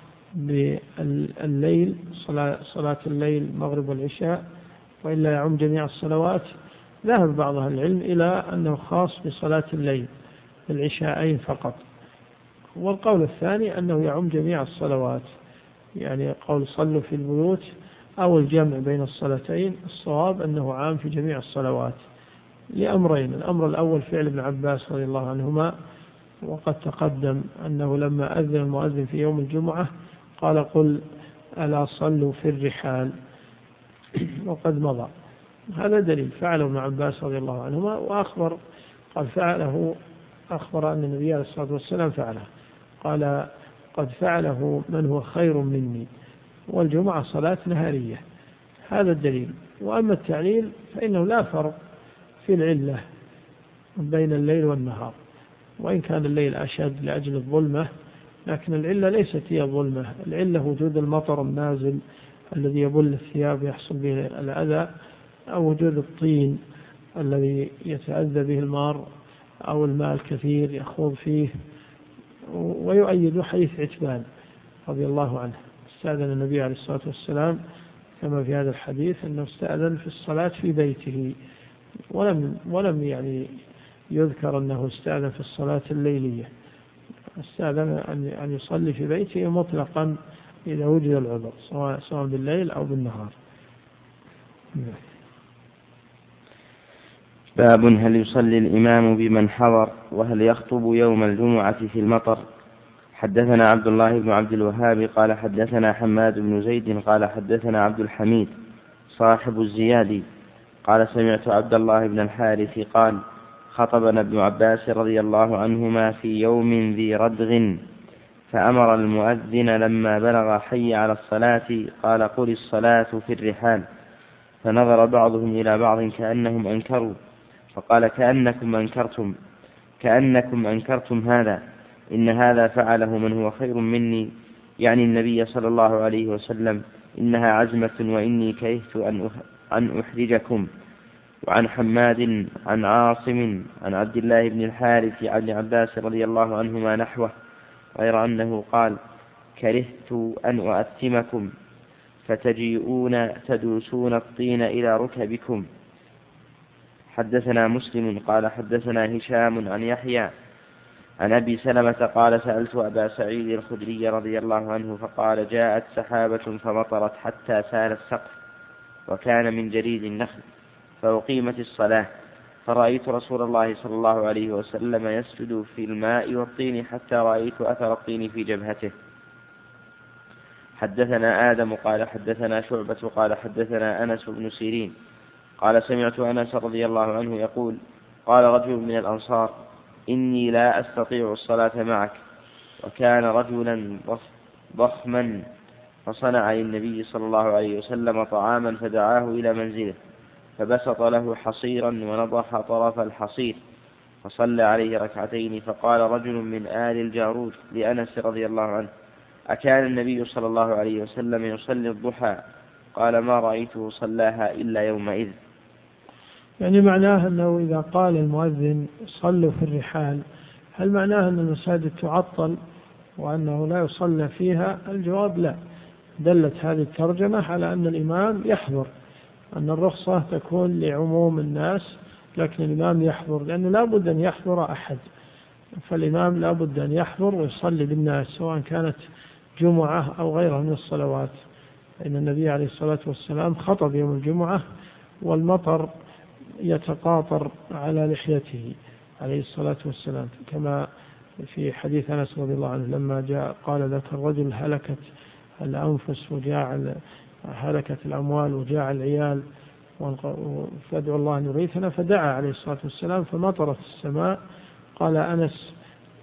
[SPEAKER 2] بالليل صلاة الليل المغرب والعشاء، وإلا يعم جميع الصلوات؟ ذهب بعض أهل العلم إلى أنه خاص بصلاة الليل العشاءين فقط. والقول الثاني أنه يعم جميع الصلوات، يعني قول صلوا في البيوت أو الجمع بين الصلاتين، الصواب أنه عام في جميع الصلوات لأمرين. الأمر الأول فعل ابن عباس رضي الله عنهما، وقد تقدم أنه لما أذن المؤذن في يوم الجمعة قال قل ألا صلوا في الرحال، وقد مضى. هذا دليل فعله ابن عباس رضي الله عنهما، وأخبر قال أخبر أن النبي عليه الصلاة والسلام فعله، قال قد فعله من هو خير مني، والجمعة صلاة نهارية. هذا الدليل. وأما التعليل فإنه لا فرق في العلة بين الليل والنهار، وإن كان الليل أشد لأجل الظلمة، لكن العلة ليست هي الظلمة، العلة وجود المطر النازل الذي يبل الثياب يحصل به الأذى، أو وجود الطين الذي يتأذى به المار، أو الماء الكثير يخوض فيه. ويؤيد حديث عتبان رضي الله عنه، استأذن النبي عليه الصلاة والسلام كما في هذا الحديث أنه استأذن في الصلاة في بيته، ولم يعني يذكر أنه استأذن في الصلاة الليلية، استأذن أن يصلي في بيته مطلقا إذا وجد العذر سواء بالليل أو بالنهار.
[SPEAKER 1] باب هل يصلي الإمام بمن حضر، وهل يخطب يوم الجمعة في المطر. حدثنا عبد الله بن عبد الوهاب قال حدثنا حماد بن زيد قال حدثنا عبد الحميد صاحب الزيادي قال سمعت عبد الله بن الحارث قال خطبنا ابن عباس رضي الله عنهما في يوم ذي ردغ، فأمر المؤذن لما بلغ حي على الصلاة قال قل الصلاة في الرحال، فنظر بعضهم إلى بعض كأنهم أنكروا، فقال كأنكم أنكرتم هذا، إن هذا فعله من هو خير مني، يعني النبي صلى الله عليه وسلم، إنها عزمة وإني كرهت أن أحرجكم، وعن حماد عن عاصم عن عبد الله بن الحارث عن عباس رضي الله عنهما نحوه، غير أنه قال: كرهت أن أؤثمكم فتجيئون تدوسون الطين إلى ركبكم. حدثنا مسلم قال حدثنا هشام عن يحيى عن أبي سلمة قال: سألت أبا سعيد الخدري رضي الله عنه فقال: جاءت سحابة فمطرت حتى سال السقف وكان من جريد النخل، فأقيمت الصلاة، فرأيت رسول الله صلى الله عليه وسلم يسجد في الماء والطين حتى رأيت أثر الطين في جبهته. حدثنا آدم قال حدثنا شعبة قال حدثنا أنس بن سيرين قال: سمعت أنس رضي الله عنه يقول: قال رجل من الأنصار: إني لا أستطيع الصلاة معك. وكان رجلا ضخما فصنع للنبي صلى الله عليه وسلم طعاما فدعاه إلى منزله، فبسط له حصيرا ونضح طرف الحصير فصلى عليه ركعتين. فقال رجل من آل الجارود لأنس رضي الله عنه: أكان النبي صلى الله عليه وسلم يصلي الضحى؟ قال: ما رأيته صلاها إلا يومئذ.
[SPEAKER 2] يعني معناه أنه إذا قال المؤذن صلوا في الرحال، هل معناه أن المساجد تعطل وأنه لا يصلى فيها؟ الجواب لا. دلت هذه الترجمة على أن الإمام يحضر، أن الرخصة تكون لعموم الناس، لكن الإمام يحضر، لأنه لا بد أن يحضر أحد، فالإمام لا بد أن يحضر ويصلي بالناس سواء كانت جمعة أو غيرها من الصلوات. إن النبي عليه الصلاة والسلام خطب يوم الجمعة والمطر يتقاطر على لحيته عليه الصلاة والسلام، كما في حديث أنس رضي الله عنه لما جاء قال: ذاك الرجل هلكت الأنفس وجاع هلكت الأموال وجاع العيال فادعوا الله أن يغيثنا، فدعا عليه الصلاة والسلام فمطرت السماء. قال أنس: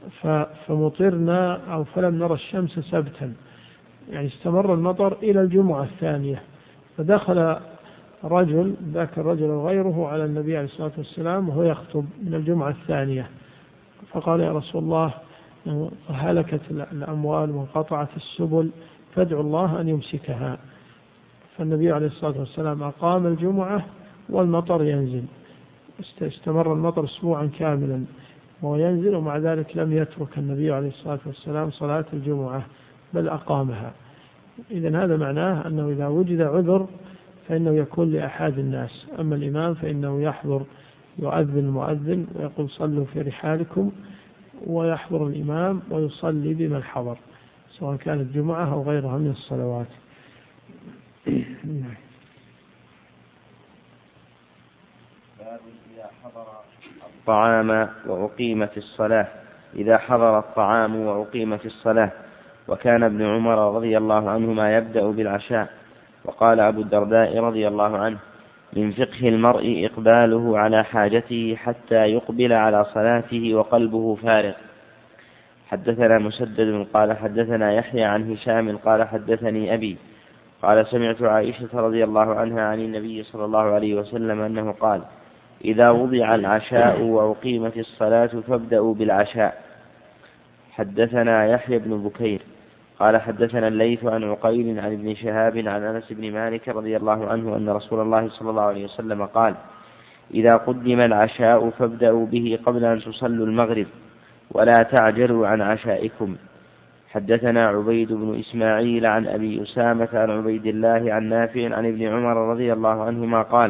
[SPEAKER 2] فمطرنا أو فلم نرى الشمس سبتا، يعني استمر المطر إلى الجمعة الثانية. فدخل رجل، ذاك الرجل وغيره، على النبي عليه الصلاة والسلام وهو يخطب من الجمعة الثانية، فقال: يا رسول الله، هلكت الأموال وانقطعت السبل، فادعوا الله أن يمسكها. فالنبي عليه الصلاة والسلام أقام الجمعة والمطر ينزل، استمر المطر أسبوعا كاملا وهو ينزل، ومع ذلك لم يترك النبي عليه الصلاة والسلام صلاة الجمعة بل أقامها. إذن هذا معناه أنه إذا وجد عذر فإنه يكون لأحد الناس، أما الإمام فإنه يحضر، يؤذن المؤذن ويقول: صلوا في رحالكم، ويحضر الإمام ويصلي بمن حضر سواء كانت جمعة أو غيرها من الصلوات.
[SPEAKER 1] إذا حضر الطعام وأقيمت الصلاة. إذا حضر الطعام وأقيمت الصلاة. وكان ابن عمر رضي الله عنهما يبدأ بالعشاء. وقال أبو الدرداء رضي الله عنه: من فقه المرء إقباله على حاجته حتى يقبل على صلاته وقلبه فارغ. حدثنا مسدد قال حدثنا يحيى عن هشام قال حدثني أبي قال: سمعت عائشة رضي الله عنها عن النبي صلى الله عليه وسلم أنه قال: إذا وضع العشاء وأقيمت الصلاة فابدأوا بالعشاء. حدثنا يحيى بن بكير قال حدثنا الليث عن عقيل عن ابن شهاب عن أنس بن مالك رضي الله عنه أن رسول الله صلى الله عليه وسلم قال: إذا قدم العشاء فابدأوا به قبل أن تصلوا المغرب ولا تعجلوا عن عشائكم. حدثنا عبيد بن إسماعيل عن أبي أسامة عن عبيد الله عن نافع عن ابن عمر رضي الله عنهما قال: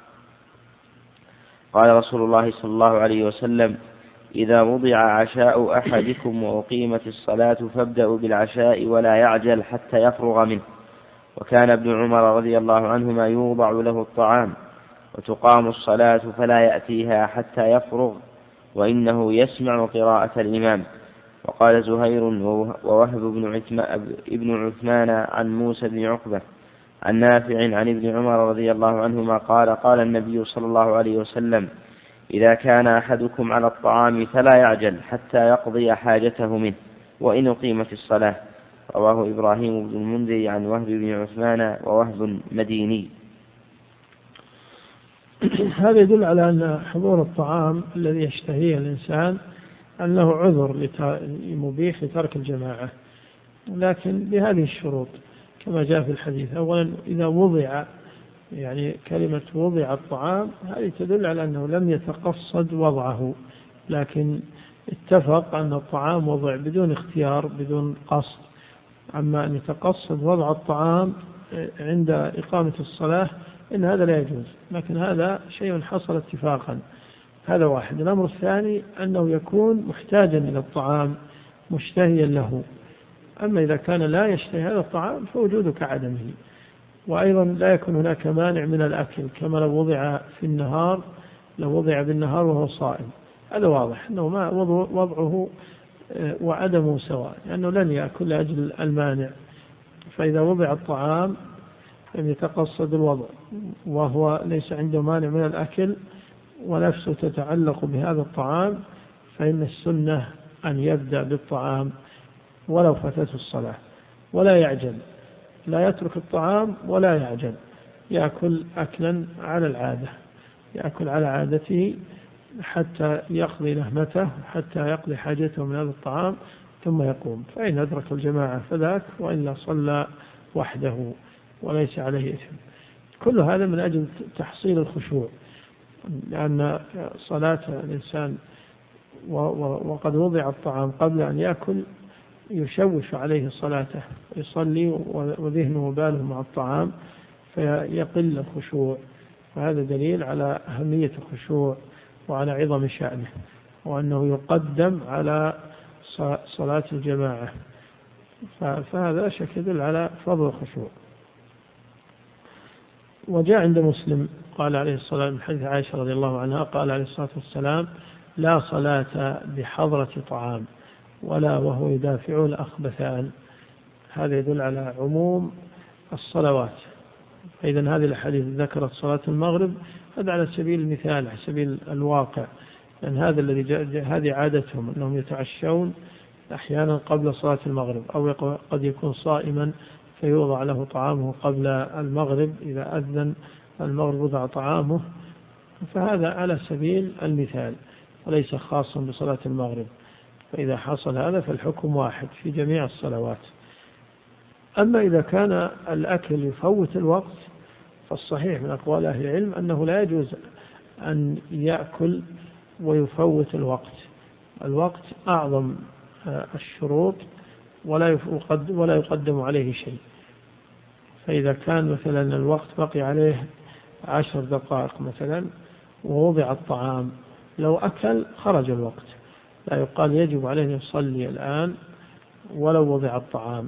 [SPEAKER 1] قال رسول الله صلى الله عليه وسلم: إذا وضع عشاء أحدكم وأقيمت الصلاة فابدأوا بالعشاء ولا يعجل حتى يفرغ منه. وكان ابن عمر رضي الله عنهما يوضع له الطعام وتقام الصلاة فلا يأتيها حتى يفرغ، وإنه يسمع قراءة الإمام. وقال زهير ووهب بن عثمان عن موسى بن عقبة عن نافع عن ابن عمر رضي الله عنهما قال: قال النبي صلى الله عليه وسلم: إذا كان أحدكم على الطعام فلا يعجل حتى يقضي حاجته منه وإن أقيمت الصلاة. رواه إبراهيم بن المنذر عن وهب بن عثمان، ووهب مديني.
[SPEAKER 2] هذا يدل على أن حضور الطعام الذي يشتهيه الإنسان أنه عذر مبيح لترك الجماعة، لكن بهذه الشروط كما جاء في الحديث. أولا إذا وضع يعني كلمة وضع الطعام هذه تدل على أنه لم يتقصد وضعه، لكن اتفق أن الطعام وضع بدون اختيار بدون قصد. أما أن يتقصد وضع الطعام عند إقامة الصلاة إن هذا لا يجوز، لكن هذا شيء حصل اتفاقا. هذا واحد. الأمر الثاني أنه يكون محتاجا إلى الطعام مشتهيا له. أما إذا كان لا يشتهي هذا الطعام فوجوده كعدمه. وأيضا لا يكون هناك مانع من الأكل، كما لو وضع في النهار، لو وضع بالنهار وهو صائم، هذا واضح أنه ما وضعه وعدمه سواء، لأنه لن يأكل لأجل المانع. فإذا وضع الطعام لم يتقصد الوضع وهو ليس عنده مانع من الأكل ونفسه تتعلق بهذا الطعام، فإن السنة أن يبدأ بالطعام ولو فاتته الصلاة، ولا يعجل، لا يترك الطعام ولا يعجل، يأكل أكلا على العادة، يأكل على عادته حتى يقضي لهمته، حتى يقضي حاجته من هذا الطعام ثم يقوم. فإن أدرك الجماعة فذاك، وإلا صلى وحده وليس عليه إثم. كل هذا من أجل تحصيل الخشوع، لأن صلاة الإنسان وقد وضع الطعام قبل أن يأكل يشوش عليه صلاته، يصلي وذهنه وباله مع الطعام فيقل الخشوع. وهذا دليل على أهمية الخشوع وعلى عظم شأنه، وأنه يقدم على صلاة الجماعة. فهذا شك يدل على فضل الخشوع. وجاء عند مسلم قال عليه الصلاة والسلام من حديث عائشة رضي الله عنها قال عليه الصلاة والسلام: لا صلاة بحضرة طعام ولا وهو يدافع الأخبثان. هذا يدل على عموم الصلوات. فإذا هذه الحديث ذكرت صلاة المغرب، هذا على سبيل المثال، على سبيل الواقع، لأن هذا الذي هذه عادتهم أنهم يتعشون أحيانا قبل صلاة المغرب، أو قد يكون صائما فيوضع له طعامه قبل المغرب، إذا أذن المغرب وضع طعامه. فهذا على سبيل المثال وليس خاصا بصلاة المغرب. فإذا حصل هذا فالحكم واحد في جميع الصلوات. أما إذا كان الأكل يفوت الوقت فالصحيح من أقوال أهل العلم أنه لا يجوز أن يأكل ويفوت الوقت. الوقت أعظم الشروط ولا يقدم عليه شيء. فإذا كان مثلا الوقت بقي عليه 10 دقائق مثلا ووضع الطعام، لو أكل خرج الوقت، لا يقال يجب عليه أن يصلي الآن ولو وضع الطعام،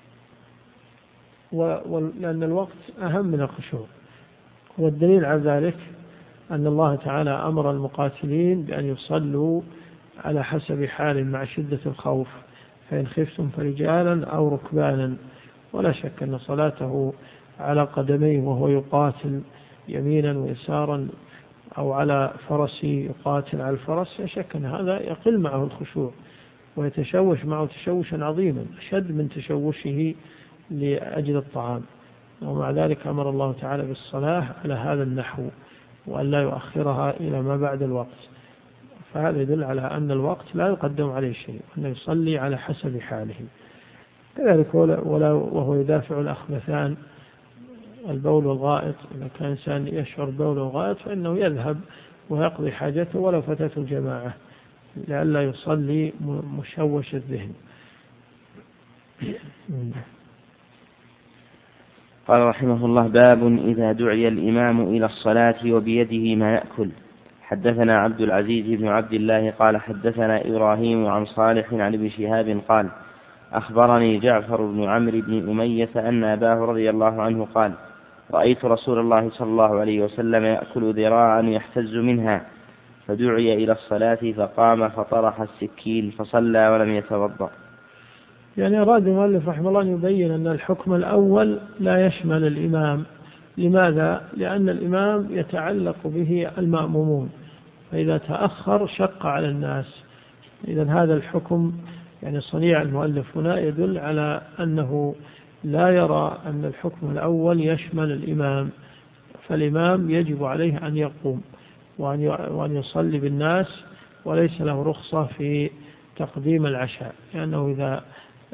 [SPEAKER 2] لأن الوقت أهم من الخشوع. والدليل على ذلك أن الله تعالى أمر المقاتلين بأن يصلوا على حسب حال مع شدة الخوف، فإن خفتم فرجالا أو ركبانا. ولا شك أن صلاته على قدميه وهو يقاتل يمينا ويسارا أو على فرسه يقاتل على الفرس، لا شك أن هذا يقل معه الخشوع ويتشوش معه تشوشا عظيما أشد من تشوشه لأجل الطعام. ومع ذلك أمر الله تعالى بالصلاة على هذا النحو وأن لا يؤخرها إلى ما بعد الوقت. فهذا يدل على أن الوقت لا يقدم عليه شيء، وأنه يصلي على حسب حاله. كذلك وهو يدافع الأخبثان، البول والغائط. إذا كان إنسان يشعر بول والغائط فإنه يذهب ويقضي حاجته ولو فاتته الجماعة، لئلا يصلي مشوش الذهن.
[SPEAKER 1] قال رحمه الله: باب إذا دعي الإمام إلى الصلاة وبيده ما يأكل. حدثنا عبد العزيز بن عبد الله قال حدثنا إبراهيم عن صالح عن ابن شهاب قال أخبرني جعفر بن عمرو بن أمية أن أباه رضي الله عنه قال: رأيت رسول الله صلى الله عليه وسلم يأكل ذراعا يحتز منها، فدعي إلى الصلاة فقام فطرح السكين فصلى ولم يتوضأ.
[SPEAKER 2] يعني أراد المؤلف رحمه الله أن يبين أن الحكم الأول لا يشمل الإمام. لماذا؟ لأن الإمام يتعلق به المأمومون، فإذا تأخر شق على الناس. إذن هذا الحكم يعني صنيع المؤلف هنا يدل على أنه لا يرى أن الحكم الأول يشمل الإمام، فالإمام يجب عليه أن يقوم وأن يصلي بالناس، وليس له رخصة في تقديم العشاء، لأنه إذا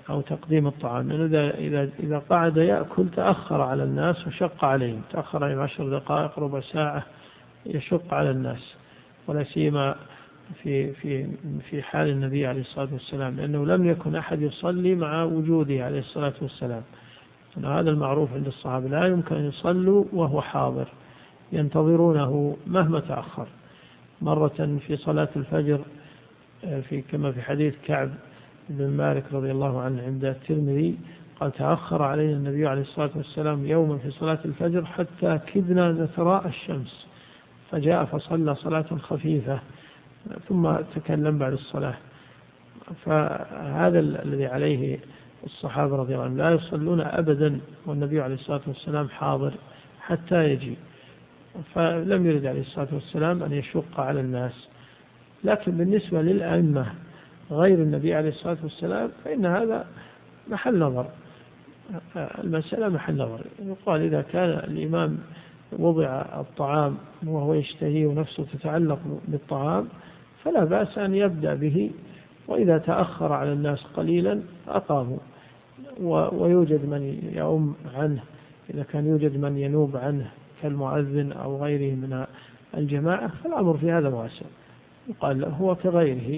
[SPEAKER 2] أو تقديم الطعام، لأنه إذا قعد يأكل تأخر على الناس وشق عليهم، تأخر عليهم 10 دقائق ربع ساعة، يشق على الناس، ولا سيما في حال النبي عليه الصلاة والسلام، لأنه لم يكن أحد يصلي مع وجوده عليه الصلاة والسلام. هذا المعروف عند الصحابة، لا يمكن أن يصلوا وهو حاضر، ينتظرونه مهما تأخر. مرة في صلاة الفجر كما في حديث كعب بن مالك رضي الله عنه عند الترمذي، قال تأخر علينا النبي عليه الصلاة والسلام يوما في صلاة الفجر حتى كدنا نتراءى الشمس، فجاء فصلى صلاة خفيفة ثم تكلم بعد الصلاة. فهذا الذي عليه الصحابة رضي الله عنهم، لا يصلون أبدا والنبي عليه الصلاة والسلام حاضر حتى يجي، فلم يرد عليه الصلاة والسلام أن يشق على الناس. لكن بالنسبة للأئمة غير النبي عليه الصلاة والسلام فإن هذا محل نظر، المسألة محل نظر. يقال إذا كان الإمام وضع الطعام وهو يشتهي ونفسه تتعلق بالطعام فلا بأس أن يبدأ به، وإذا تأخر على الناس قليلا أقاموا، ويوجد من يؤم عنه، إذا كان يوجد من ينوب عنه كالمؤذن أو غيره من الجماعة فالأمر في هذا واسع. يقال هو كغيره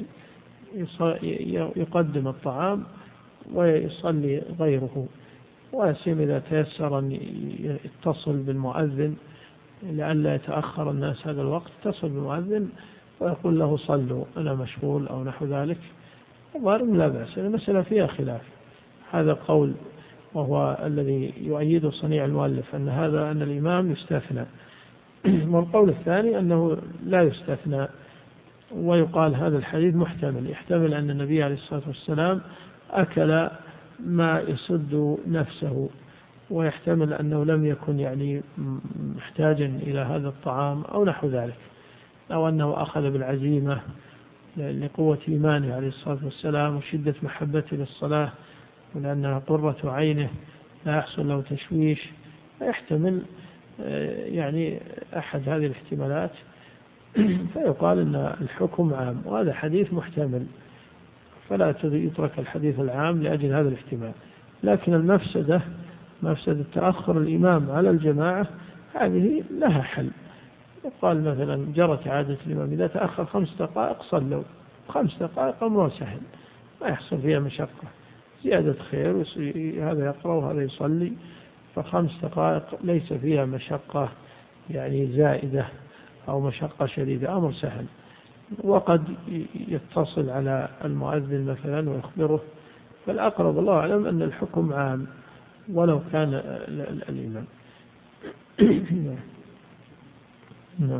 [SPEAKER 2] يقدم الطعام ويصلي غيره، ويسيم إذا تيسر أن يتصل بالمؤذن لئلا يتأخر الناس هذا الوقت، يتصل بالمؤذن ويقول له صلوا أنا مشغول أو نحو ذلك، ظاهر لا بأس. المسألة فيها خلاف، هذا قول وهو الذي يؤيد صنيع المؤلف أن الإمام يستثنى، والقول الثاني أنه لا يستثنى. ويقال هذا الحديث محتمل، يحتمل أن النبي عليه الصلاة والسلام أكل ما يسد نفسه، ويحتمل أنه لم يكن يعني محتاجا إلى هذا الطعام أو نحو ذلك، أو أنه أخذ بالعزيمة لقوة إيمانه عليه الصلاة والسلام وشدة محبته للصلاة، ولأنها قرة عينه لا يحصل له تشويش. يحتمل يعني أحد هذه الاحتمالات، فيقال أن الحكم عام، وهذا حديث محتمل، فلا يترك الحديث العام لأجل هذا الاحتمال. لكن المفسدة، مفسدة تأخر الإمام على الجماعة، هذه لها حل. يقال مثلا جرت عادة الإمام إذا تأخر 5 دقائق صلوا، 5 دقائق أمر سهل ما يحصل فيها مشقة، زيادة خير، هذا يقرأ وهذا يصلي، ف5 دقائق ليس فيها مشقة يعني زائدة أو مشقة شديدة، أمر سهل. وقد يتصل على المؤذن مثلا ويخبره، فالأقرب الله أعلم أن الحكم عام ولو كان الإمام. نعم.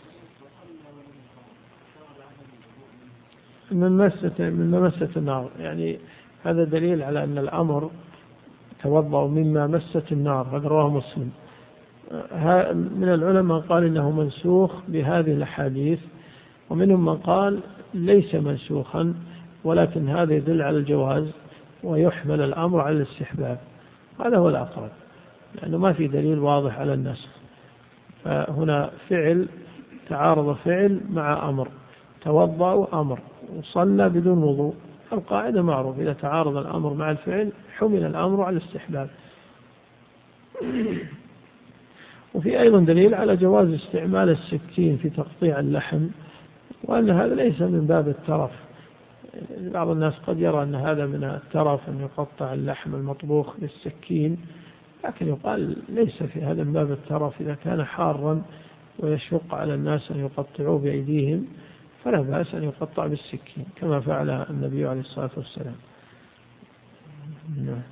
[SPEAKER 2] من مسة النار، يعني هذا دليل على أن الأمر توضأ مما مست النار، هذا رواه مسلم. من العلماء قال إنه منسوخ بهذه الأحاديث، ومنهم من قال ليس منسوخا، ولكن هذا يدل على الجواز ويحمل الأمر على الاستحباب، هذا هو الأقرب، لأنه ما في دليل واضح على النسخ. فهنا فعل تعارض فعل مع أمر، توضأ أمر وصلى بدون وضوء، القاعدة معروف إذا تعارض الأمر مع الفعل حمل الأمر على الاستحباب. وفي أيضا دليل على جواز استعمال السكين في تقطيع اللحم، وأن هذا ليس من باب الترف. بعض الناس قد يرى أن هذا من الترف أن يقطع اللحم المطبوخ بالسكين، لكن يقال ليس في هذا من باب الترف. إذا كان حارا ويشق على الناس أن يقطعوه بأيديهم فلا بأس أن يقطع بالسكين كما فعل النبي عليه الصلاة والسلام. نعم.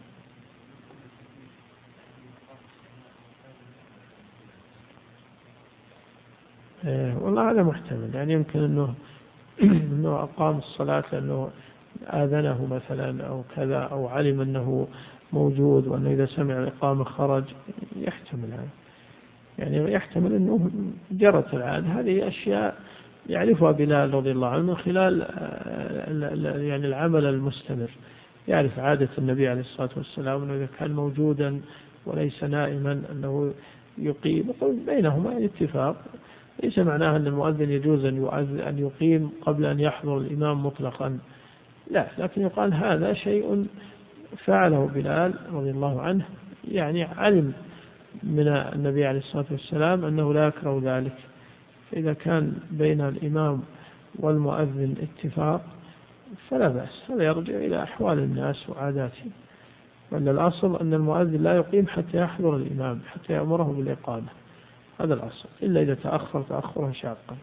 [SPEAKER 2] والله هذا محتمل، يعني يمكن أنه أقام الصلاة لأنه آذنه مثلا أو كذا، أو علم أنه موجود وأنه إذا سمع الإقامة خرج، يحتمل هذا، يعني يحتمل أنه جرت العادة. هذه أشياء يعرفها بلال رضي الله عنه من خلال يعني العمل المستمر، يعرف عادة النبي عليه الصلاة والسلام أنه إذا كان موجودا وليس نائما أنه يقيم، بينهما اتفاق. ليس معناها أن المؤذن يجوز أن يقيم قبل أن يحضر الإمام مطلقا، لا، لكن يقال هذا شيء فعله بلال رضي الله عنه، يعني علم من النبي عليه الصلاة والسلام أنه لا يكره ذلك. فإذا كان بين الإمام والمؤذن اتفاق فلا بأس، هذا يرجع إلى أحوال الناس وعاداتهم. وأن الأصل أن المؤذن لا يقيم حتى يحضر الإمام، حتى يأمره بالإقامة، هذا الأصل، إلا إذا تأخر تأخرا شاقا.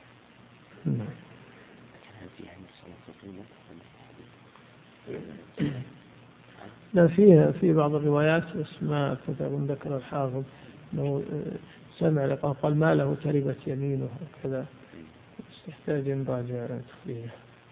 [SPEAKER 2] لا، في بعض الروايات اسمها ذكر الحافظ أنه سمع لقاء قال ما له تربت يمينه وكذا، يحتاج نراجع تخليه.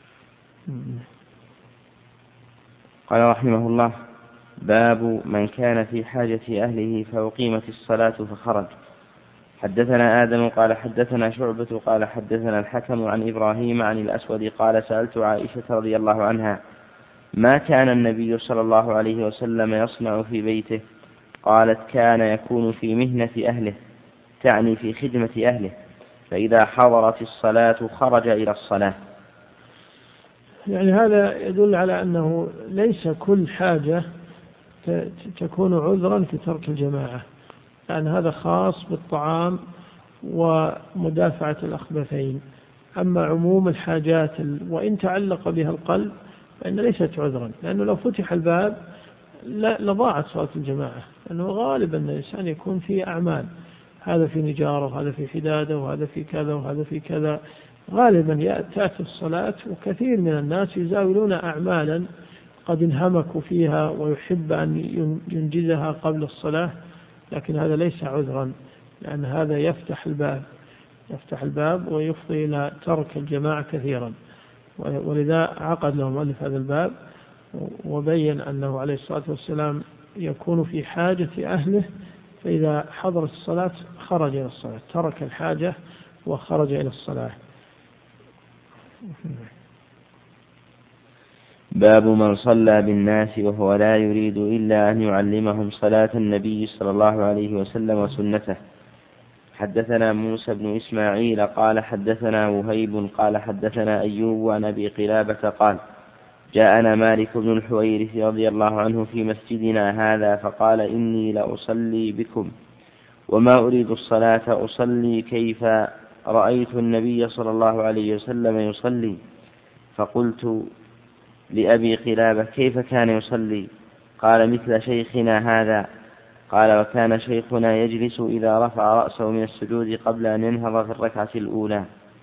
[SPEAKER 1] قال رحمه الله: باب من كان في حاجة أهله فأقيمت الصلاة فخرج. حدثنا آدم قال حدثنا شعبة قال حدثنا الحكم عن إبراهيم عن الأسود قال سألت عائشة رضي الله عنها: ما كان النبي صلى الله عليه وسلم يصنع في بيته؟ قالت: كان يكون في مهنة أهله، تعني في خدمة أهله، فإذا حضرت الصلاة خرج إلى الصلاة.
[SPEAKER 2] يعني هذا يدل على أنه ليس كل حاجة تكون عذرا في ترك الجماعة، يعني هذا خاص بالطعام ومدافعة الأخبثين. أما عموم الحاجات وإن تعلق بها القلب فإن ليست عذرا، لأنه لو فتح الباب لضاعت صلاة الجماعة، لأنه غالبا الإنسان يكون في أعمال، هذا في نجارة وهذا في حدادة وهذا في كذا وهذا في كذا، غالبا تأتي الصلاة وكثير من الناس يزاولون أعمالا قد انهمكوا فيها ويحب أن ينجزها قبل الصلاة، لكن هذا ليس عذرا، لأن هذا يفتح الباب ويفضي إلى ترك الجماعة كثيرا. ولذا عقد له مؤلف هذا الباب وبين أنه عليه الصلاة والسلام يكون في حاجة أهله، فإذا حضرت الصلاة خرج إلى الصلاة، ترك الحاجة وخرج إلى الصلاة.
[SPEAKER 1] باب من صلى بالناس وهو لا يريد إلا أن يعلمهم صلاة النبي صلى الله عليه وسلم وسنته. حدثنا موسى بن إسماعيل قال حدثنا وهيب قال حدثنا أيوب عن أبي قلابة قال: جاءنا مالك بن الحويرث رضي الله عنه في مسجدنا هذا فقال: إني لأصلي بكم وما أريد الصلاة، أصلي كيف رأيت النبي صلى الله عليه وسلم يصلي. فقلت لأبي قلابة: كيف كان يصلي؟ قال: مثل شيخنا هذا. قال: وكان شيخنا يجلس إذا رفع رأسه من السجود قبل أن ينهض في الركعة الأولى.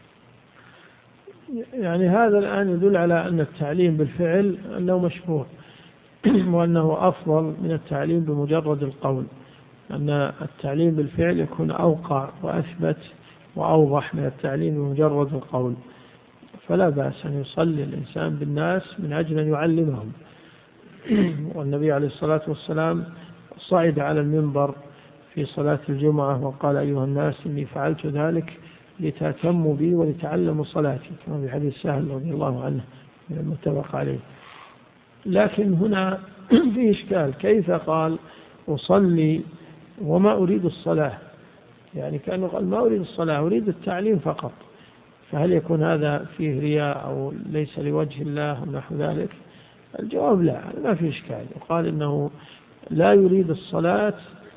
[SPEAKER 2] يعني هذا الآن يدل على أن التعليم بالفعل أنه مشروع وأنه أفضل من التعليم بمجرد القول، أن التعليم بالفعل يكون أوقع وأثبت وأوضح من التعليم بمجرد القول. فلا بأس أن يصلي الإنسان بالناس من أجل أن يعلمهم. والنبي عليه الصلاة والسلام صعد على المنبر في صلاة الجمعة وقال: أيها الناس إني فعلت ذلك لتأتموا بي ولتعلموا صلاتي، كما في حديث سهل رضي الله عنه المتفق عليه. لكن هنا في إشكال، كيف قال أصلي وما أريد الصلاة؟ يعني كأنه قال ما أريد الصلاة، أريد التعليم فقط. فهل يكون هذا فيه رياء أو ليس لوجه الله ونحو ذلك؟ الجواب لا، ما في إشكال. يقال إنه لا يريد الصلاة،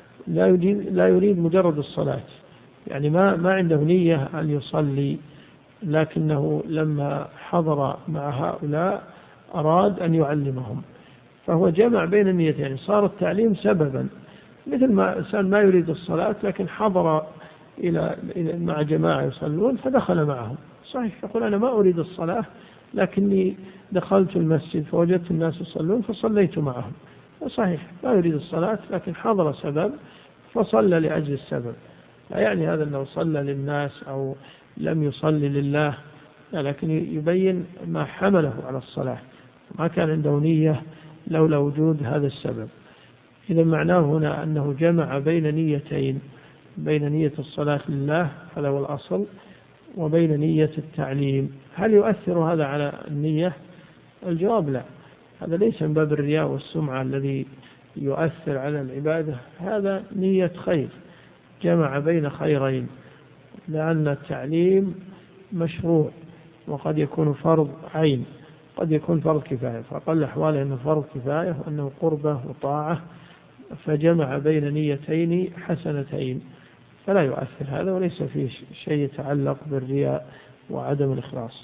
[SPEAKER 2] لا يريد مجرد الصلاة، يعني ما عنده نية أن يصلي، لكنه لما حضر مع هؤلاء أراد أن يعلمهم، فهو جمع بين النيتين، يعني صار التعليم سببا، مثل ما إنسان ما يريد الصلاة لكن حضر إلى مع جماعة يصلون فدخل معهم، صحيح، يقول أنا ما أريد الصلاة لكني دخلت المسجد فوجدت الناس يصلون فصليت معهم، صحيح لا يريد الصلاة لكن حضر سبب فصلى لأجل السبب. لا يعني هذا أنه صلى للناس أو لم يصلي لله، لكن يبين ما حمله على الصلاة، ما كان عنده نية لولا وجود هذا السبب. إذا معناه هنا أنه جمع بين نيتين، بين نية الصلاة لله هذا هو الأصل، وبين نية التعليم. هل يؤثر هذا على النية؟ الجواب لا، هذا ليس من باب الرياء والسمعة الذي يؤثر على العبادة، هذا نية خير، جمع بين خيرين، لأن التعليم مشروع وقد يكون فرض عين، قد يكون فرض كفاية، فأقل أحواله أنه فرض كفاية وأنه قربة وطاعة، فجمع بين نيتين حسنتين، فلا يؤثر هذا، وليس فيه شيء يتعلق بالرياء وعدم الإخلاص.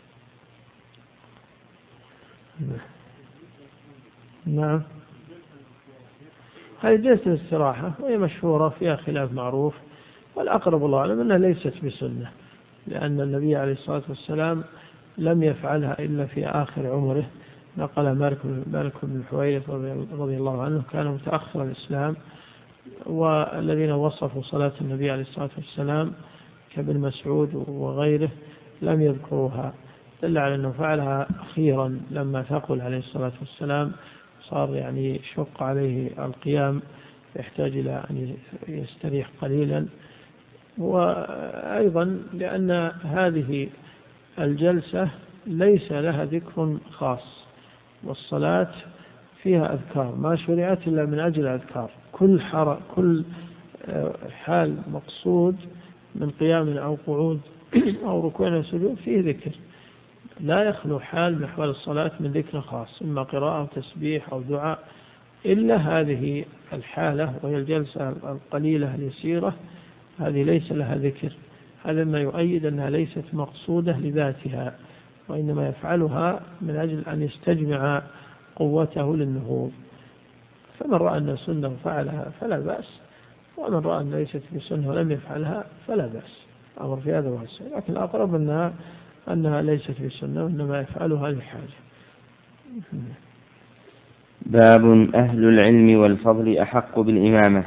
[SPEAKER 2] نعم، هذه جلسة الاستراحة وهي مشهورة، فيها خلاف معروف، والأقرب الله أعلم أنها ليست بسنة، لأن النبي عليه الصلاة والسلام لم يفعلها إلا في آخر عمره. نقل مالك بن الحويرث رضي الله عنه، كان متأخر الإسلام، والذين وصفوا صلاة النبي عليه الصلاة والسلام كابن مسعود وغيره لم يذكروها، دل على أنه فعلها أخيرا لما ثقل عليه الصلاة والسلام، صار يعني شق عليه القيام، يحتاج إلى أن يستريح قليلا. وأيضا لأن هذه الجلسة ليس لها ذكر خاص، والصلاة فيها أذكار ما شرعت إلا من أجل أذكار، كل حال مقصود من قيام أو قعود أو ركوع أو سجود فيه ذكر، لا يخلو حال من أحوال الصلاة من ذكر خاص، إما قراءة أو تسبيح أو دعاء، إلا هذه الحالة وهي الجلسة القليلة اليسيرة، هذه ليس لها ذكر. هذا ما يؤيد أنها ليست مقصودة لذاتها، وإنما يفعلها من أجل أن يستجمع قوته للنهوض. فمن رأى أن سنة فعلها فلا بأس، ومن رأى أن ليست بسنة ولم يفعلها فلا بأس، أمر في هذا واسع، لكن الأقرب أنها ليست بسنة وإنما يفعلها لحاجة.
[SPEAKER 1] باب أهل العلم والفضل أحق بالإمامة.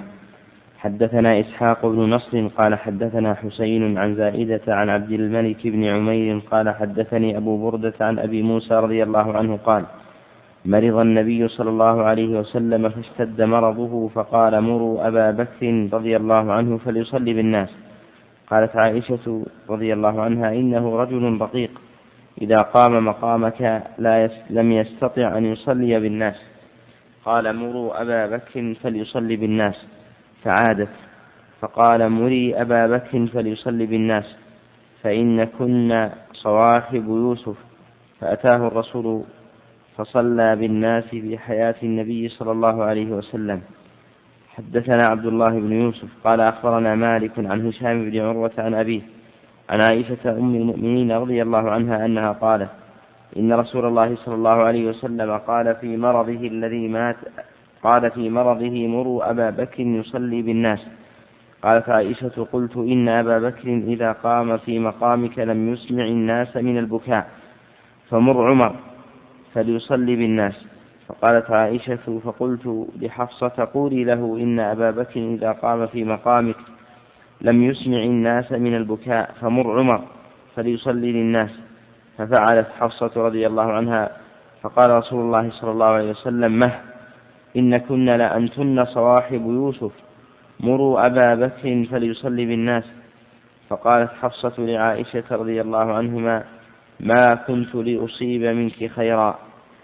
[SPEAKER 1] حدثنا إسحاق بن نصر قال حدثنا حسين عن زائدة عن عبد الملك بن عمير قال حدثني أبو بردة عن أبي موسى رضي الله عنه قال مرض النبي صلى الله عليه وسلم فاشتد مرضه فقال مروا أبا بكر رضي الله عنه فليصلي بالناس. قالت عائشة رضي الله عنها إنه رجل رقيق إذا قام مقامك لم يستطع أن يصلي بالناس. قال مروا أبا بكر فليصلي بالناس، فعادت فقال مري أبا بكر فليصلي بالناس فإن كنا صواحب يوسف. فأتاه الرسول فصلى بالناس في حياة النبي صلى الله عليه وسلم. حدثنا عبد الله بن يوسف قال أخبرنا مالك عن هشام بن عروة عن أبيه عن عائشة أم المؤمنين رضي الله عنها أنها قالت إن رسول الله صلى الله عليه وسلم قال في مرضه الذي مات قال في مرضه مروا أبا بكر يصلي بالناس. قالت عائشة قلت إن أبا بكر إذا قام في مقامك لم يسمع الناس من البكاء فمر عمر فليصلي بالناس. فقالت عائشة فقلت لحفصة قولي له إن أبا بكر إذا قام في مقامك لم يسمع الناس من البكاء فمر عمر فليصلي للناس. ففعلت حفصة رضي الله عنها. فقال رسول الله صلى الله عليه وسلم مه إن كنا لأنتن صواحب يوسف مروا أبا بكر فليصلي بالناس. فقالت حفصة لعائشة رضي الله عنهما ما كنت لأصيب منك خيرا.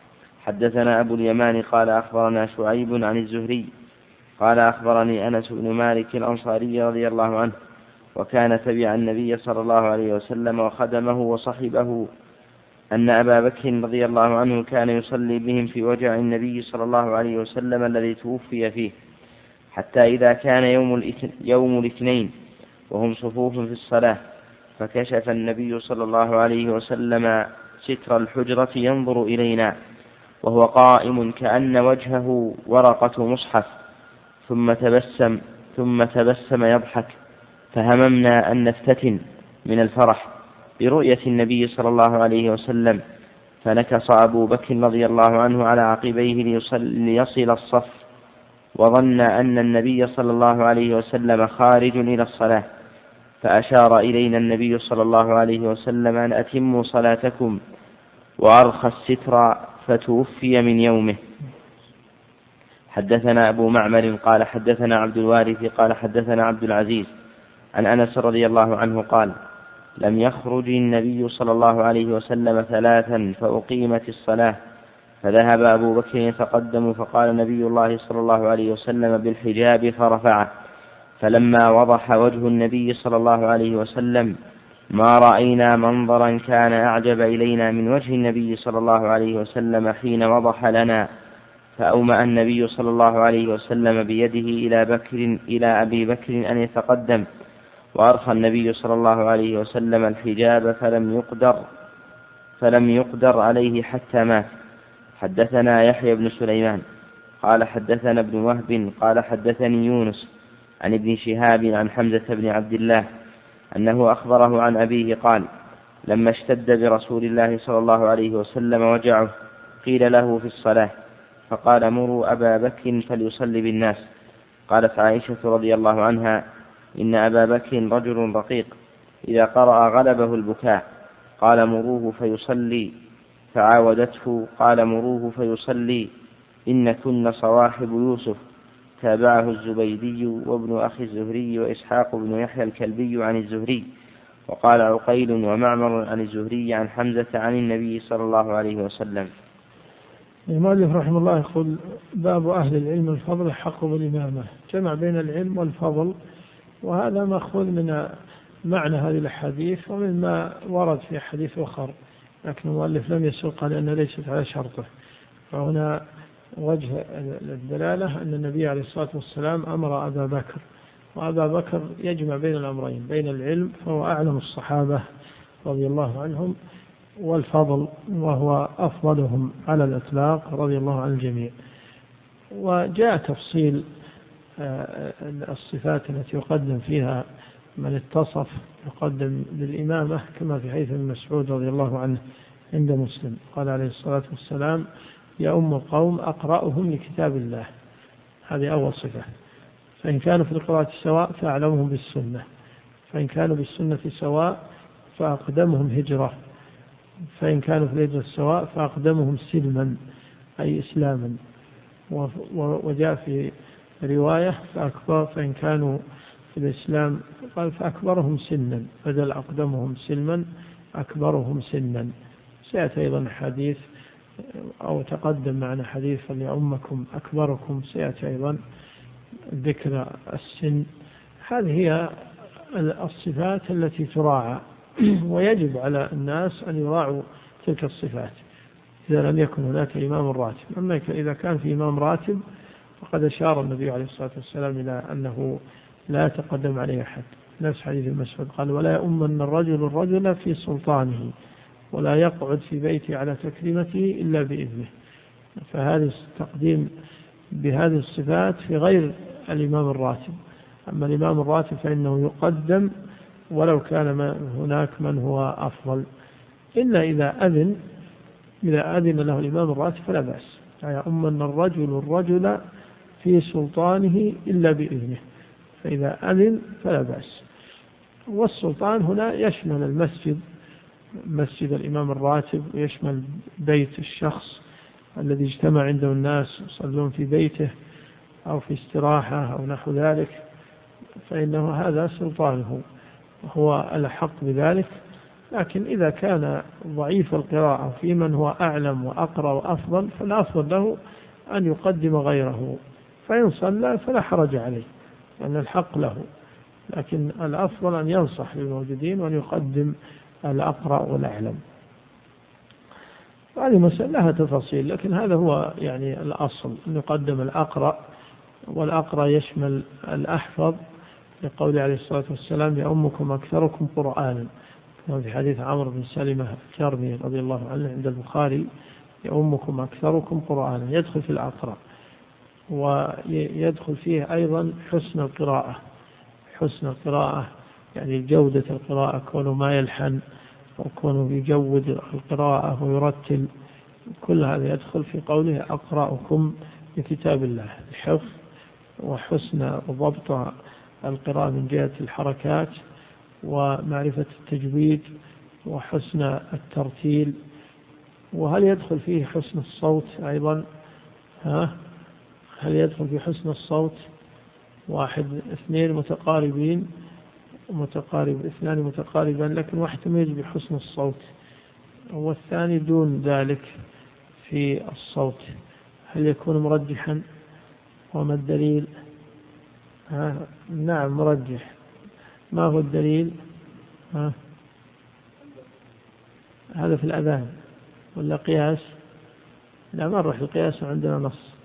[SPEAKER 1] حدثنا أبو اليمان قال أخبرنا شعيب عن الزهري قال أخبرني أنس بن مالك الأنصاري رضي الله عنه وكان تبع النبي صلى الله عليه وسلم وخدمه وصحبه أن أبا بكر رضي الله عنه كان يصلي بهم في وجع النبي صلى الله عليه وسلم الذي توفي فيه، حتى إذا كان يوم الاثنين وهم صفوف في الصلاة فكشف النبي صلى الله عليه وسلم ستر الحجرة ينظر إلينا وهو قائم كأن وجهه ورقة مصحف ثم تبسم يضحك، فهممنا أن نفتتن من الفرح برؤية النبي صلى الله عليه وسلم، فنكص أبو بكر رضي الله عنه على عقبيه ليصل الصف، وظن أن النبي صلى الله عليه وسلم خارج إلى الصلاة، فأشار إلينا النبي صلى الله عليه وسلم أن أتموا صلاتكم، وأرخى الستر فتوفي من يومه. حدثنا أبو معمر قال حدثنا عبد الوارث قال حدثنا عبد العزيز عن أنس رضي الله عنه قال لم يخرج النبي صلى الله عليه وسلم 3 فأقيمت الصلاة، فذهب أبو بكر يتقدم فقال نبي الله صلى الله عليه وسلم بالحجاب فرفعه، فلما وضح وجه النبي صلى الله عليه وسلم ما رأينا منظرا كان أعجب إلينا من وجه النبي صلى الله عليه وسلم حين وضح لنا، فأومأ النبي صلى الله عليه وسلم بيده إلى أبي بكر أن يتقدم، وأرخى النبي صلى الله عليه وسلم الحجاب فلم يقدر عليه حتى مات. حدثنا يحيى بن سليمان قال حدثنا ابن وهب قال حدثني يونس عن ابن شهاب عن حمزة بن عبد الله أنه أخبره عن أبيه قال: لما اشتد برسول الله صلى الله عليه وسلم وجعه قيل له في الصلاة فقال: مروا أبا بكر فليصلي بالناس. قالت عائشة رضي الله عنها: إن أبا بكر رجل رقيق إذا قرأ غلبه البكاء. قال: مروه فيصلي. فعاودته قال: مروه فيصلي إن كن صواحب يوسف. تابعه الزبيدي وابن أخي الزهري وإسحاق بن يحيى الكلبي عن الزهري. وقال عقيل ومعمر عن الزهري عن حمزة عن النبي صلى الله عليه وسلم.
[SPEAKER 2] المؤلف رحمه الله يقول: باب أهل العلم الفضل حق بالإمامة. جمع بين العلم والفضل، وهذا مأخوذ من معنى هذه الحديث ومما ورد في حديث أخر، لكن المؤلف لم يسوق لأن ليست على شرطه. فهنا وجه الدلالة أن النبي عليه الصلاة والسلام أمر أبا بكر، وأبا بكر يجمع بين الأمرين، بين العلم فهو أعلم الصحابة رضي الله عنهم، والفضل وهو أفضلهم على الإطلاق رضي الله عن الجميع. وجاء تفصيل الصفات التي يقدم فيها من اتصف يقدم بالإمامة، كما في حديث ابن مسعود رضي الله عنه عند مسلم قال عليه الصلاة والسلام: يؤم القوم أقرأهم لكتاب الله. هذه أول صفة. فإن كانوا في القراءة سواء فأعلمهم بالسنة، فإن كانوا بالسنة سواء فأقدمهم هجرة، فإن كانوا في الهجرة سواء فأقدمهم سلما أي إسلاما. وجاء في رواية فإن كانوا في الإسلام قال فأكبرهم سنا، بدل أقدمهم سلما أكبرهم سنا. سيأتي أيضا حديث أو تقدم معنا حديث فليؤمكم أكبركم، سيأتي أيضا ذكر السن. هذه هي الصفات التي تراعى، ويجب على الناس أن يراعوا تلك الصفات إذا لم يكن هناك إمام راتب. أما إذا كان في إمام راتب فقد أشار النبي عليه الصلاة والسلام إلى أنه لا يتقدم عليه أحد. نفس حديث المسعود قال: ولا يؤمن الرجل في سلطانه ولا يقعد في بيته على تكريمته إلا بإذنه. فهذا التقديم بهذه الصفات في غير الإمام الراتب. أما الإمام الراتب فإنه يقدم ولو كان هناك من هو أفضل، إلا إذا أذن له الإمام الراتب فلا بأس. يؤمن الرجل في سلطانه إلا بإذنه، فإذا أذن فلا بأس. والسلطان هنا يشمل المسجد، مسجد الإمام الراتب، ويشمل بيت الشخص الذي اجتمع عنده الناس يصلون في بيته أو في استراحة أو نحو ذلك، فإنه هذا سلطانه، هو الحق بذلك. لكن إذا كان ضعيف القراءة في من هو أعلم وأقرأ وأفضل، فالأفضل له أن يقدم غيره، فإن صلى فلا حرج عليه لأن الحق له، لكن الأفضل أن ينصح للموجودين وأن يقدم الأقرأ والأعلم. هذه مسألة لها تفاصيل، لكن هذا هو يعني الأصل، أن يقدم الأقرأ، والأقرأ يشمل الأحفظ، لقول عليه الصلاة والسلام: يؤمكم أكثركم قرآنا، كما في حديث عمرو بن سلمة الكرمي رضي الله عنه عند البخاري: يؤمكم أكثركم قرآنا، يدخل في الأقرأ. ويدخل فيه أيضا حسن القراءة، يعني جودة القراءة، كونه ما يلحن وكونه يجود القراءة ويرتل، كل هذا يدخل في قوله أقرأكم لكتاب الله. الحفظ وحسن ضبط القراءة من جهة الحركات ومعرفة التجويد وحسن الترتيل. وهل يدخل فيه حسن الصوت أيضا؟ هل يدخل في حسن الصوت؟ اثنان متقاربان لكن واحد تميز بحسن الصوت والثاني دون ذلك في الصوت، هل يكون مرجحا؟ وما الدليل؟ نعم مرجح. ما هو الدليل؟ هذا في الأذان ولا قياس؟ لا ما نروح القياس وعندنا نص.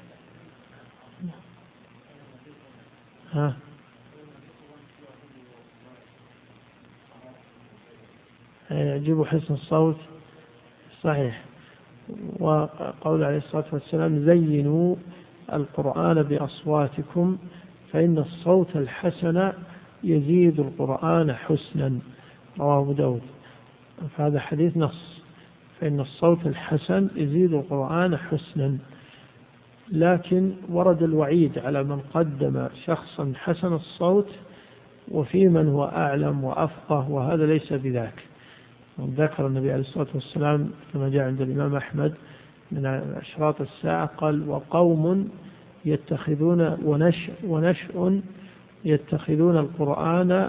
[SPEAKER 2] يعجب حسن الصوت صحيح. وقول عليه الصلاة والسلام زينوا القرآن بأصواتكم فإن الصوت الحسن يزيد القرآن حسنا، رواه أبو داود. فهذا حديث نص، فإن الصوت الحسن يزيد القرآن حسنا. لكن ورد الوعيد على من قدم شخصا حسن الصوت وفي من هو أعلم وأفقه، وهذا ليس بذاك. ذكر النبي عليه الصلاة والسلام كما جاء عند الإمام أحمد من أشراط الساعة قال وقوم يتخذون ونشء يتخذون القرآن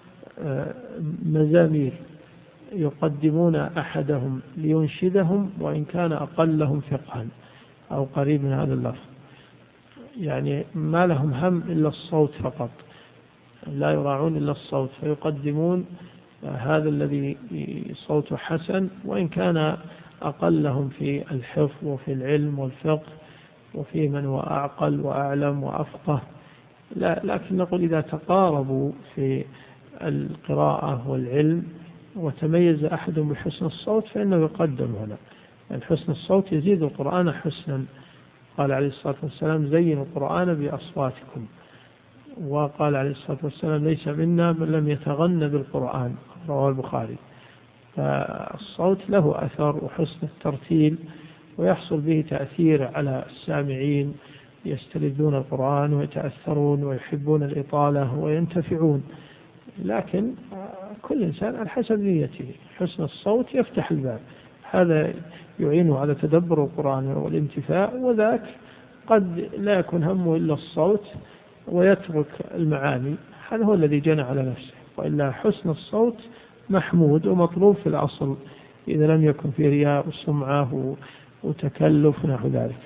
[SPEAKER 2] مزامير يقدمون أحدهم لينشدهم وإن كان أقلهم فقها أو قريب من هذا اللفظ، يعني ما لهم هم إلا الصوت فقط، لا يراعون إلا الصوت، فيقدمون هذا الذي صوته حسن وإن كان أقلهم في الحفظ وفي العلم والفقه وفي من هو أعقل وأعلم وأفقه. لكن نقول إذا تقاربوا في القراءة والعلم وتميز أحدهم بحسن الصوت فإنه يقدم هنا، يعني حسن الصوت يزيد القرآن حسنا. قال عليه الصلاة والسلام زينوا القرآن بأصواتكم. وقال عليه الصلاة والسلام ليس منا من لم يتغنى بالقرآن، رواه البخاري. فالصوت له أثر وحسن الترتيل ويحصل به تأثير على السامعين، يستلذون القرآن ويتأثرون ويحبون الإطالة وينتفعون. لكن كل إنسان على حسب نيته، حسن الصوت يفتح الباب، هذا يعينه على تدبر القرآن والانتفاع، وذاك قد لا يكون همه إلا الصوت ويترك المعاني، هذا هو الذي جنى على نفسه. وإلا حسن الصوت محمود ومطلوب في الأصل إذا لم يكن في رياء وسمعة وتكلف ونحو ذلك.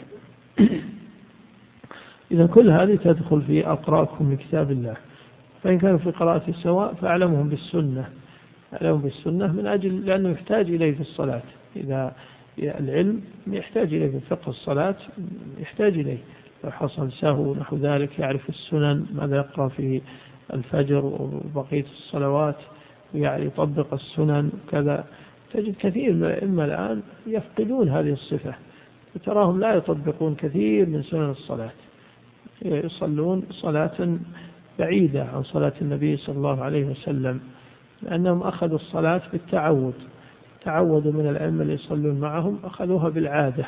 [SPEAKER 2] إذا كل هذه تدخل في أقراءكم لكتاب الله، فإن كانوا في قراءة سواء فأعلمهم بالسنة، أعلمهم بالسنة من أجل لأنه يحتاج إليه في الصلاة. إذا العلم يحتاج إليه في فقه الصلاة، يحتاج إليه لو حصل سهو نحو ذلك يعرف السنن ماذا يقرأ في الفجر وبقية الصلوات ويطبق السنن كذا. تجد كثير من الأئمة الآن يفقدون هذه الصفة، وتراهم لا يطبقون كثير من سنن الصلاة، يصلون صلاة بعيدة عن صلاة النبي صلى الله عليه وسلم، لأنهم أخذوا الصلاة بالتعود، تعودوا من الأئمة اللي يصلون معهم أخذوها بالعادة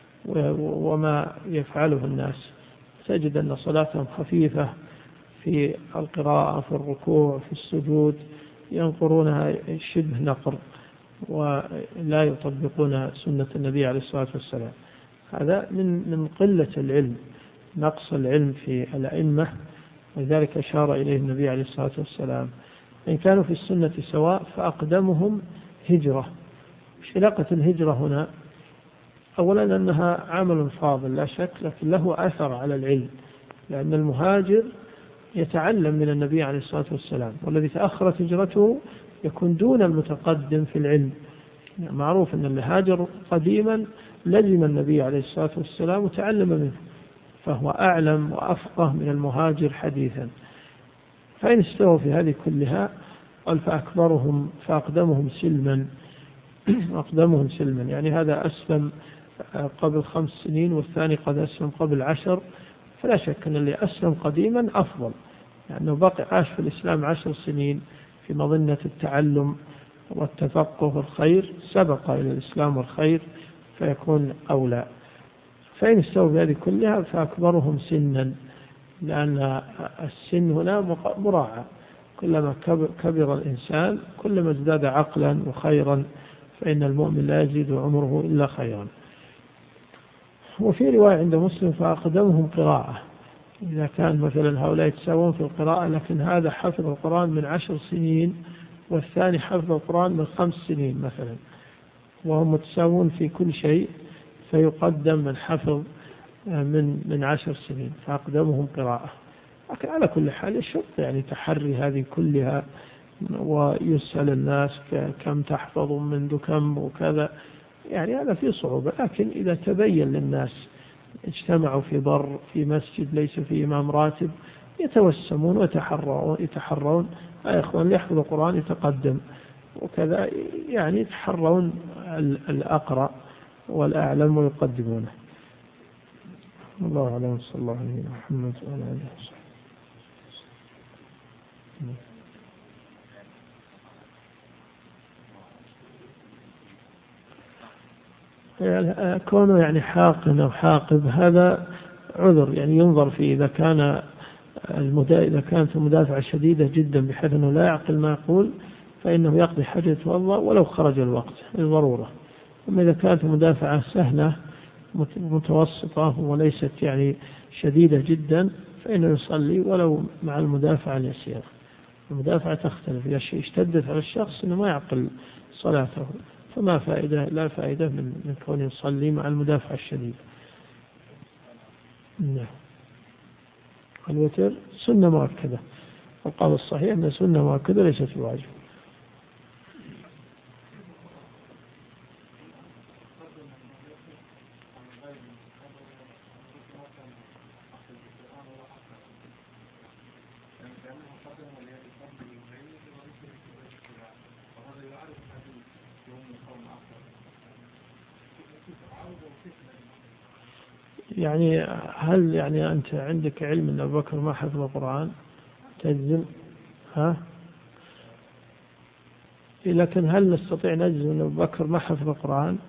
[SPEAKER 2] وما يفعله الناس. تجد أن صلاتهم خفيفة في القراءة في الركوع في السجود، ينقرونها شبه نقر ولا يطبقون سنة النبي عليه الصلاة والسلام. هذا من قلة العلم، نقص العلم في الأئمة، ولذلك أشار إليه النبي عليه الصلاة والسلام إن كانوا في السنة سواء فأقدمهم هجرة. مش علاقة الهجرة هنا؟ أولا أنها عمل فاضل لا شك، لكن له أثر على العلم، لأن المهاجر يتعلم من النبي عليه الصلاة والسلام، والذي تأخرت هجرته يكون دون المتقدم في العلم. يعني معروف أن اللي هاجر قديما لزم النبي عليه الصلاة والسلام وتعلم منه، فهو أعلم وأفقه من المهاجر حديثا. فإن استووا في هذه كلها قال فأقدمهم سلما أقدمهم سلما، يعني هذا أسلم قبل 5 سنين والثاني قد أسلم قبل 10، فلا شك أن اللي أسلم قديما أفضل، لأنه بقي عاش في الإسلام 10 سنين في مظنة التعلم والتفقه والخير، سبق إلى الإسلام والخير فيكون أولى. فإن استووا بهذه كلها فأكبرهم سنا، لأن السن هنا مراعى، كلما كبر الإنسان كلما ازداد عقلا وخيرا، فإن المؤمن لا يزيد عمره إلا خيرا. وفي رواية عند مسلم فأقدمهم قراءة، إذا كان مثلا هؤلاء يتساوون في القراءة، لكن هذا حفظ القرآن من 10 سنين والثاني حفظ القرآن من 5 سنين مثلا، وهم متساوون في كل شيء، فيقدم من حفظ من 10 سنين فأقدمهم قراءة. لكن على كل حال الشرط يعني تحري هذه كلها ويسأل الناس كم تحفظ منذ كم وكذا، يعني هذا فيه صعوبة. لكن إذا تبين للناس اجتمعوا في بر في مسجد ليس فيه إمام راتب يتوسمون ويتحرون يا إخوان يحفظ القرآن يتقدم وكذا، يعني يتحرون الأقرأ والأعلم ويقدمونه. الله أعلم. صلى الله عليه محمد وعلى آله وصحبه. كونه يعني حاقن أو حاقب هذا عذر، يعني ينظر فيه إذا كانت المدافعة شديدة جدا بحيث أنه لا يعقل ما يقول فإنه يقضي حاجة يتوضأ ولو خرج الوقت للضرورة. أما إذا كانت المدافعة سهلة متوسطة وليست يعني شديدة جدا فإنه يصلي ولو مع المدافعة اليسيرة. المدافعة تختلف، إذا اشتدت على الشخص إنه ما يعقل صلاته فما فائدة، لا فائدة من كونه يصلي مع المدافعة الشديدة. نعم. الوتر سنة مؤكدة، وقال الصحيح أن سنة مؤكدة ليست واجب. يعني هل يعني أنت عندك علم أن أبو بكر ما حفظ القرآن تجزم؟ لكن هل نستطيع نجزم أن أبو بكر ما حفظ القرآن؟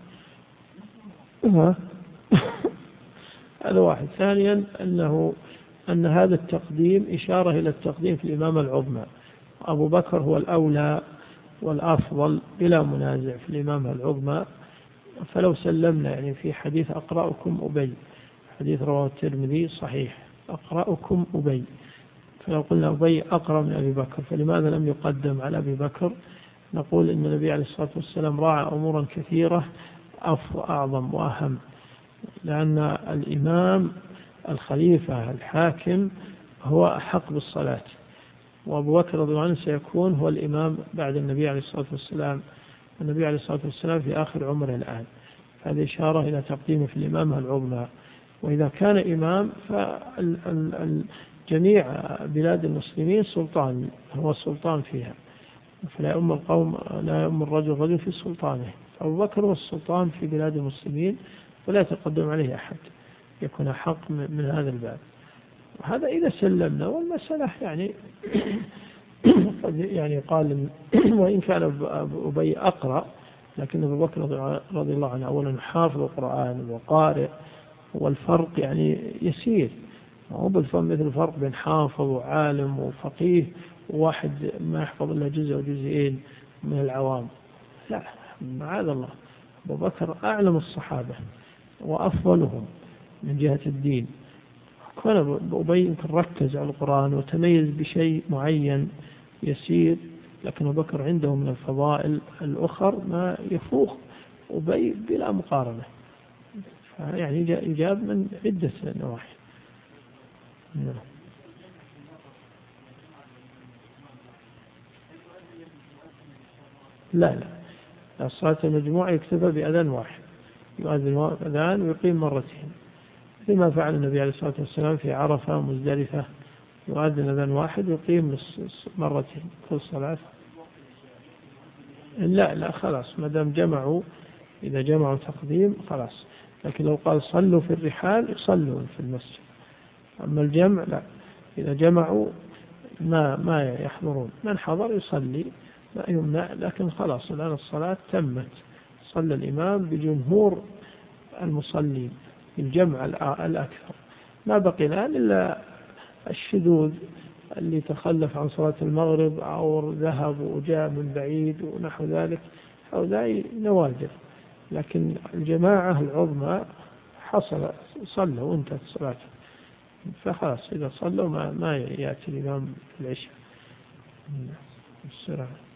[SPEAKER 2] هذا واحد. ثانيا أن هذا التقديم إشارة إلى التقديم في الإمامة العظمى. أبو بكر هو الأولى والأفضل بلا منازع في الإمامة العظمى. فلو سلمنا يعني في حديث أقرأكم أبي، حديث رواه الترمذي صحيح، أقرأكم أبي، فلو قلنا أبي أقرأ من أبي بكر فلماذا لم يقدم على أبي بكر؟ نقول إن النبي عليه الصلاة والسلام راعى أمورا كثيرة أعظم وأهم، لأن الإمام الخليفة الحاكم هو أحق بالصلاة، وأبو بكر رضي الله عنه سيكون هو الإمام بعد النبي عليه الصلاة والسلام. النبي عليه الصلاة والسلام في آخر عمره الآن، هذه إشارة إلى تقديمه في الإمامة العظمى. وإذا كان إمام فجميع بلاد المسلمين سلطان، هو السلطان فيها، فلا يؤم القوم، لا يؤم الرجل في سلطانه. أبو بكر هو السلطان في بلاد المسلمين ولا يتقدم عليه أحد، يكون حق من هذا الباب. وهذا إذا سلمنا، والمسألة يعني قد يعني قال وإن كان أبي أقرأ، لكن أبو بكر رضي الله عنه أولا حافظ القرآن وقارئ، والفرق يعني يسير، هو بالفرق مثل الفرق بين حافظ وعالم وفقيه وواحد ما يحفظ إلا جزء أو جزئين من العوام. لا، معاذ الله، أبو بكر أعلم الصحابة وأفضلهم من جهة الدين. كان أبي يمكن ركز على القرآن وتميز بشيء معين يسير، لكن أبو بكر عنده من الفضائل الأخر ما يفوق أبي بلا مقارنة، يعني إجاب من عدة نواحي. لا، الصلاة المجموعة يكتفى بأذان واحد، يؤذن أذان ويقيم مرتين، لما فعل النبي عليه الصلاة والسلام في عرفة مزدلفة، يؤذن أذان واحد ويقيم مرتين في الصلاة. لا خلاص، ما دام جمعوا، إذا جمعوا تقديم خلاص. لكن لو قال صلوا في الرحال يصلوا في المسجد، أما الجمع لا، إذا جمعوا ما يحضرون، من حضر يصلي لا يمنع، لكن خلاص الآن الصلاة تمت، صلى الإمام بجمهور المصلين الجمع الأكثر، ما بقي الآن إلا الشذوذ اللي تخلف عن صلاة المغرب أو ذهب وجاء من بعيد ونحو ذلك، هؤلاء نوادر. لكن الجماعة العظمى حصل صلوا وانتهت الصلاة، فخلاص إذا صلوا ما يأتي الإمام العشاء. السلام.